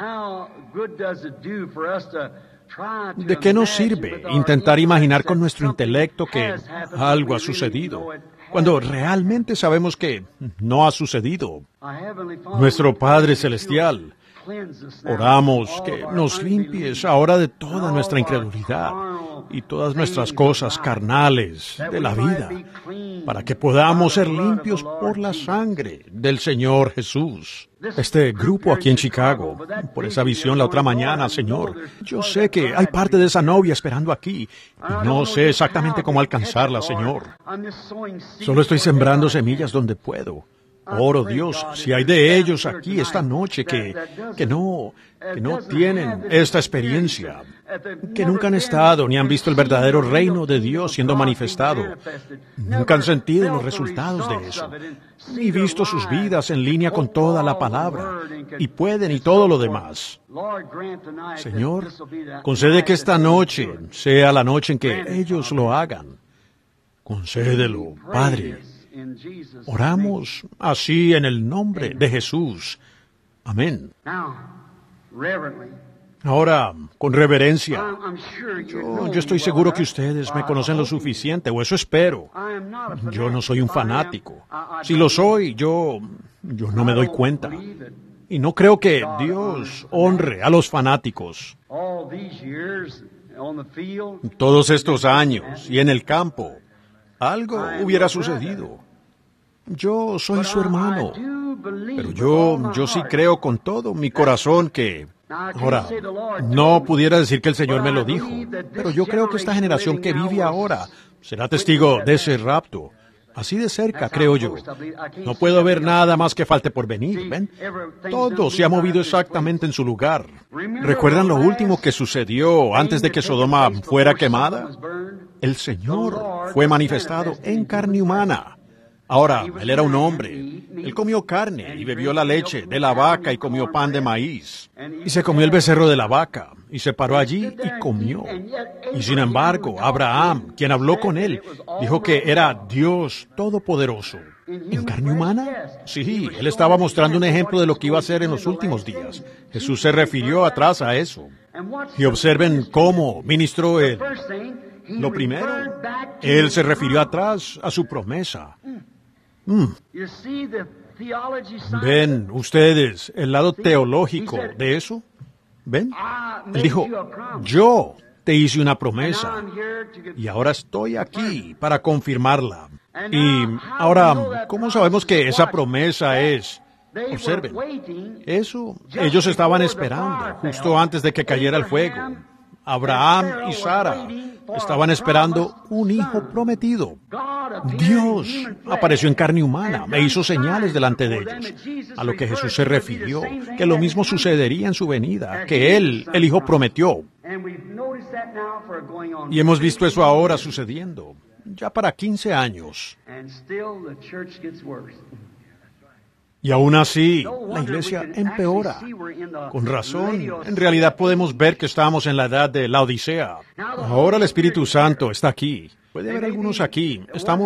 ¿De qué nos sirve intentar imaginar con nuestro intelecto que algo ha sucedido, cuando realmente sabemos que no ha sucedido? Nuestro Padre Celestial, oramos que nos limpies ahora de toda nuestra incredulidad y todas nuestras cosas carnales de la vida, para que podamos ser limpios por la sangre del Señor Jesús. Este grupo aquí en Chicago, por esa visión la otra mañana, Señor, yo sé que hay parte de esa novia esperando aquí, y no sé exactamente cómo alcanzarla, Señor. Solo estoy sembrando semillas donde puedo. Oro, Dios, si hay de ellos aquí esta noche que no tienen esta experiencia, que nunca han estado ni han visto el verdadero reino de Dios siendo manifestado, nunca han sentido los resultados de eso, ni visto sus vidas en línea con toda la palabra, y pueden y todo lo demás. Señor, concede que esta noche sea la noche en que ellos lo hagan. Concédelo, Padre. Oramos así en el nombre de Jesús. Amén. Ahora, con reverencia, yo estoy seguro que ustedes me conocen lo suficiente, o eso espero. Yo no soy un fanático. Si lo soy, yo no me doy cuenta. Y no creo que Dios honre a los fanáticos. Todos estos años y en el campo, algo hubiera sucedido. Yo soy su hermano, pero yo sí creo con todo mi corazón que... Ahora, no pudiera decir que el Señor me lo dijo, pero yo creo que esta generación que vive ahora será testigo de ese rapto. Así de cerca, creo yo. No puedo ver nada más que falte por venir, ¿ven? Todo se ha movido exactamente en su lugar. ¿Recuerdan lo último que sucedió antes de que Sodoma fuera quemada? El Señor fue manifestado en carne humana. Ahora, Él era un hombre. Él comió carne y bebió la leche de la vaca y comió pan de maíz. Y se comió el becerro de la vaca y se paró allí y comió. Y sin embargo, Abraham, quien habló con Él, dijo que era Dios Todopoderoso. ¿En carne humana? Sí, Él estaba mostrando un ejemplo de lo que iba a hacer en los últimos días. Jesús se refirió atrás a eso. Y observen cómo ministró Él. Lo primero, Él se refirió atrás a su promesa. ¿Ven ustedes el lado teológico de eso? ¿Ven? Él dijo, yo te hice una promesa y ahora estoy aquí para confirmarla. Y ahora, ¿cómo sabemos que esa promesa es? Observen, eso ellos estaban esperando justo antes de que cayera el fuego. Abraham y Sara estaban esperando un hijo prometido. Dios apareció en carne humana, e hizo señales delante de ellos, a lo que Jesús se refirió, que lo mismo sucedería en su venida, que Él, el Hijo, prometió. Y hemos visto eso ahora sucediendo, ya para 15 años. Y aún así, la iglesia empeora. Con razón, en realidad podemos ver que estamos en la edad de la Odisea. Ahora el Espíritu Santo está aquí. Puede haber algunos aquí.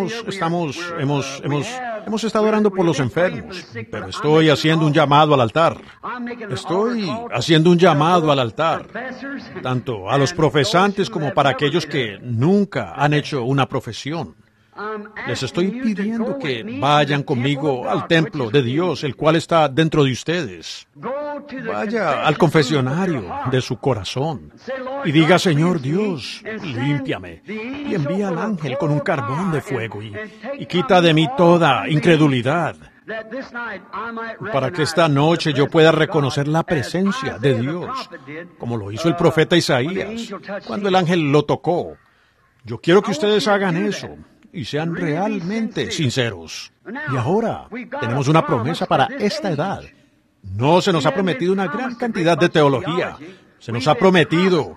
Hemos estado orando por los enfermos, pero estoy haciendo un llamado al altar. Estoy haciendo un llamado al altar, tanto a los profesantes como para aquellos que nunca han hecho una profesión. Les estoy pidiendo que vayan conmigo al templo de Dios, el cual está dentro de ustedes. Vaya al confesionario de su corazón y diga: Señor Dios, límpiame, y envía al ángel con un carbón de fuego y quita de mí toda incredulidad, para que esta noche yo pueda reconocer la presencia de Dios, como lo hizo el profeta Isaías cuando el ángel lo tocó. Yo quiero que ustedes hagan eso y sean realmente sinceros. Y ahora tenemos una promesa para esta edad. No se nos ha prometido una gran cantidad de teología. Se nos ha prometido.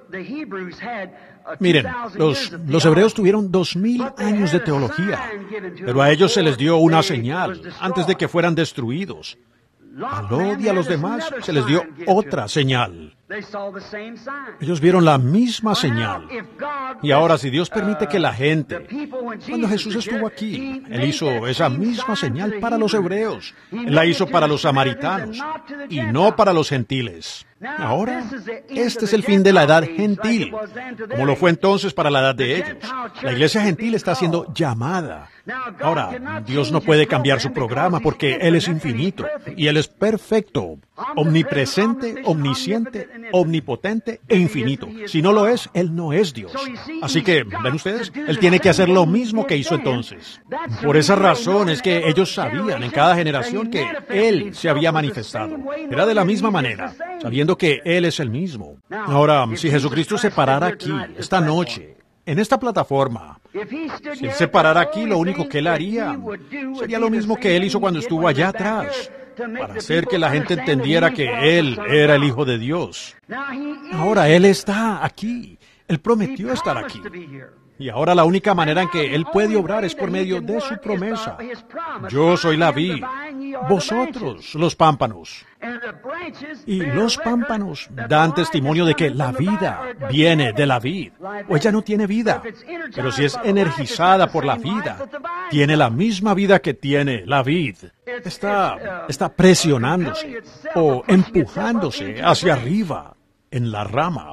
Miren, los hebreos tuvieron 2000 años de teología, pero a ellos se les dio una señal antes de que fueran destruidos. A Lot y a los demás se les dio otra señal. Ellos vieron la misma señal. Y ahora, si Dios permite que la gente, cuando Jesús estuvo aquí, Él hizo esa misma señal para los hebreos. Él la hizo para los samaritanos y no para los gentiles. Ahora, este es el fin de la edad gentil, como lo fue entonces para la edad de ellos. La iglesia gentil está siendo llamada. Ahora, Dios no puede cambiar su programa porque Él es infinito y Él es perfecto, omnipresente, omnisciente, omnipotente e infinito. Si no lo es, Él no es Dios. Así que, ¿ven ustedes? Él tiene que hacer lo mismo que hizo entonces. Por esa razón es que ellos sabían en cada generación que Él se había manifestado. Era de la misma manera, sabiendo que Él es el mismo. Ahora, si Jesucristo se parara aquí, esta noche, en esta plataforma, si Él se parara aquí, lo único que Él haría sería lo mismo que Él hizo cuando estuvo allá atrás, para hacer que la gente entendiera que Él era el Hijo de Dios. Ahora Él está aquí. Él prometió estar aquí. Y ahora la única manera en que Él puede obrar es por medio de su promesa. Yo soy la vid, vosotros los pámpanos. Y los pámpanos dan testimonio de que la vida viene de la vid, o ella no tiene vida. Pero si es energizada por la vida, tiene la misma vida que tiene la vid. Está presionándose o empujándose hacia arriba en la rama.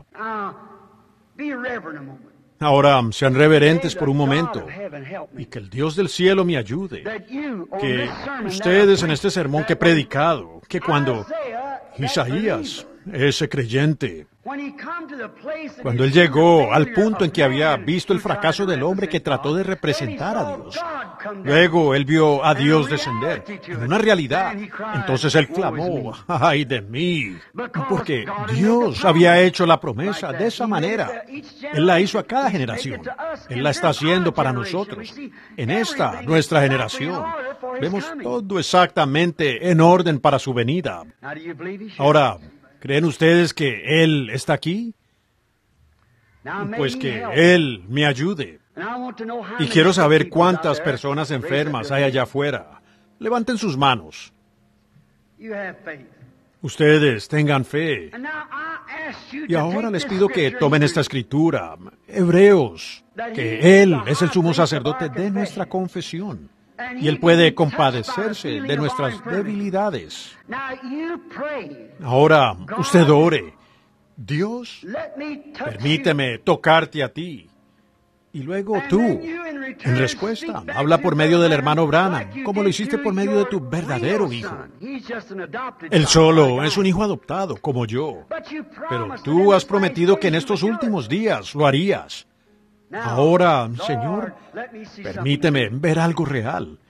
Ahora, sean reverentes por un momento y que el Dios del cielo me ayude. Que ustedes en este sermón que he predicado, que cuando Isaías, ese creyente, cuando él llegó al punto en que había visto el fracaso del hombre que trató de representar a Dios, luego él vio a Dios descender en una realidad. Entonces él clamó: ¡ay de mí! Porque Dios había hecho la promesa de esa manera. Él la hizo a cada generación. Él la está haciendo para nosotros. En esta, nuestra generación, vemos todo exactamente en orden para su venida. Ahora, ¿creen ustedes que Él está aquí? Pues que Él me ayude. Y quiero saber cuántas personas enfermas hay allá afuera. Levanten sus manos. Ustedes tengan fe. Y ahora les pido que tomen esta escritura, Hebreos, que Él es el sumo sacerdote de nuestra confesión. Y Él puede compadecerse de nuestras debilidades. Ahora, usted ore: Dios, permíteme tocarte a ti. Y luego tú, en respuesta, habla por medio del hermano Branham, como lo hiciste por medio de tu verdadero hijo. Él solo es un hijo adoptado, como yo. Pero tú has prometido que en estos últimos días lo harías. Ahora, Señor, permíteme ver algo real.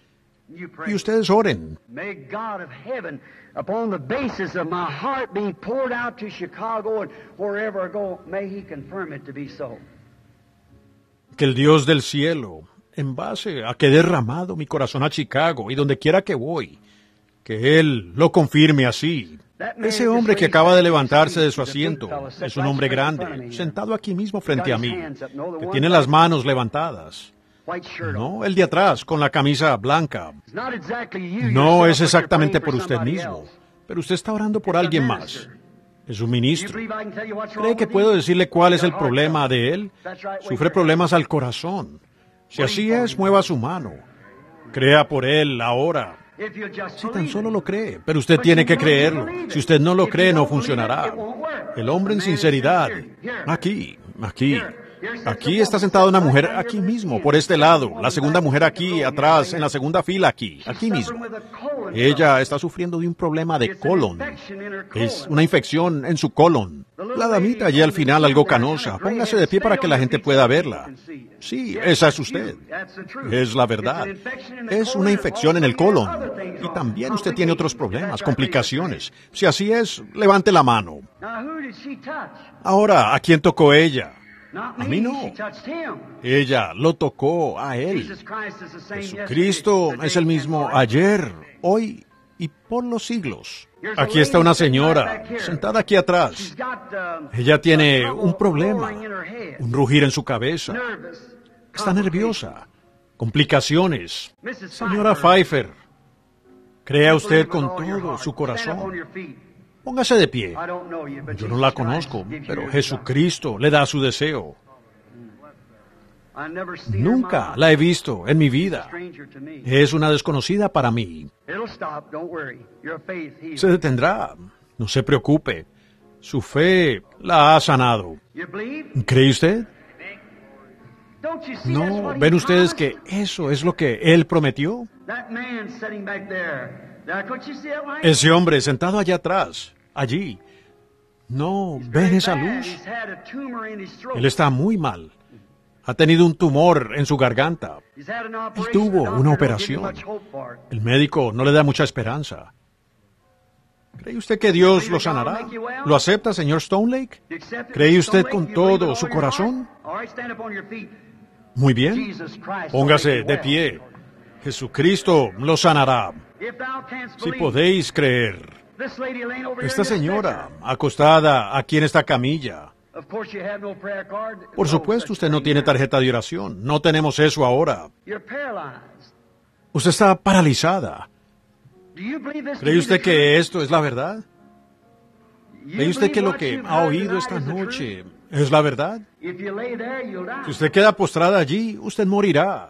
Y ustedes oren. May God of heaven, upon the basis of my heart being poured out to Chicago and wherever I go, may He confirm it to be so. Que el Dios del cielo, en base a que he derramado mi corazón a Chicago y donde quiera que voy, que Él lo confirme así. Ese hombre que acaba de levantarse de su asiento es un hombre grande, sentado aquí mismo frente a mí, que tiene las manos levantadas. No, el de atrás, con la camisa blanca. No es exactamente por usted mismo, pero usted está orando por alguien más. Es un ministro. ¿Cree que puedo decirle cuál es el problema de él? Sufre problemas al corazón. Si así es, mueva su mano. Crea por él ahora. Si tan solo lo cree, pero usted tiene que creerlo. Si usted no lo cree, no funcionará. El hombre en sinceridad. Aquí está sentada una mujer aquí mismo, por este lado. La segunda mujer aquí, atrás, en la segunda fila aquí mismo. Ella está sufriendo de un problema de colon. Es una infección en su colon. La damita allí al final, algo canosa. Póngase de pie para que la gente pueda verla. Sí, esa es usted. Es la verdad. Es una infección en el colon. Y también usted tiene otros problemas, complicaciones. Si así es, levante la mano. Ahora, ¿a quién tocó ella? A mí no. Ella lo tocó a él. Jesucristo es el mismo ayer, hoy y por los siglos. Aquí está una señora, sentada aquí atrás. Ella tiene un problema, un rugir en su cabeza. Está nerviosa. Complicaciones. Señora Pfeiffer, crea usted con todo su corazón. Póngase de pie. Yo no la conozco, pero Jesucristo le da su deseo. Nunca la he visto en mi vida. Es una desconocida para mí. Se detendrá. No se preocupe. Su fe la ha sanado. ¿Cree usted? ¿No ven ustedes que eso es lo que Él prometió? Ese hombre sentado allá atrás, allí. ¿No ven esa luz? Él está muy mal. Ha tenido un tumor en su garganta. Él tuvo una operación. El médico no le da mucha esperanza. ¿Cree usted que Dios lo sanará? ¿Lo acepta, señor Stone Lake? ¿Cree usted con todo su corazón? Muy bien. Póngase de pie. Jesucristo lo sanará. Si podéis creer. Esta señora, acostada aquí en esta camilla. Por supuesto, usted no tiene tarjeta de oración. No tenemos eso ahora. Usted está paralizada. ¿Cree usted que esto es la verdad? ¿Cree usted que lo que ha oído esta noche es la verdad? Si usted queda postrada allí, usted morirá.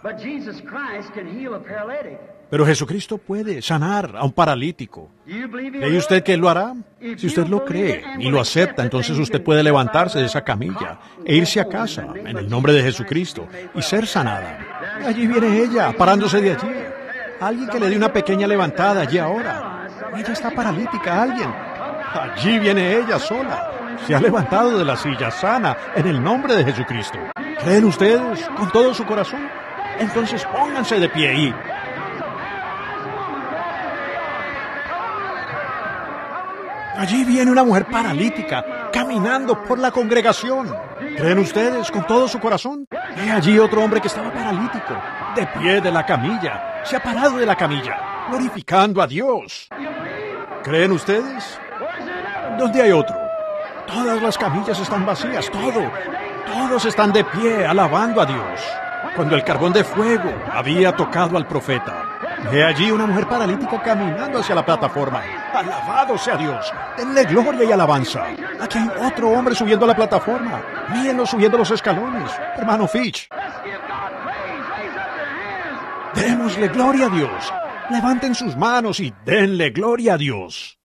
Pero Jesucristo puede sanar a un paralítico. ¿Cree usted que Él lo hará? Si usted lo cree y lo acepta, entonces usted puede levantarse de esa camilla e irse a casa en el nombre de Jesucristo y ser sanada. Allí viene ella, parándose de allí. Alguien que le dé una pequeña levantada allí ahora. Ella está paralítica, alguien. Allí viene ella sola. Se ha levantado de la silla sana en el nombre de Jesucristo. ¿Creen ustedes con todo su corazón? Entonces pónganse de pie y... Allí viene una mujer paralítica, caminando por la congregación. ¿Creen ustedes con todo su corazón? He allí otro hombre que estaba paralítico, de pie de la camilla. Se ha parado de la camilla, glorificando a Dios. ¿Creen ustedes? ¿Dónde hay otro? Todas las camillas están vacías, todos están de pie, alabando a Dios. Cuando el carbón de fuego había tocado al profeta. He allí una mujer paralítica caminando hacia la plataforma. ¡Alabado sea Dios! ¡Denle gloria y alabanza! Aquí hay otro hombre subiendo a la plataforma. Mírenlo subiendo los escalones. Hermano Fitch. Démosle gloria a Dios. Levanten sus manos y denle gloria a Dios.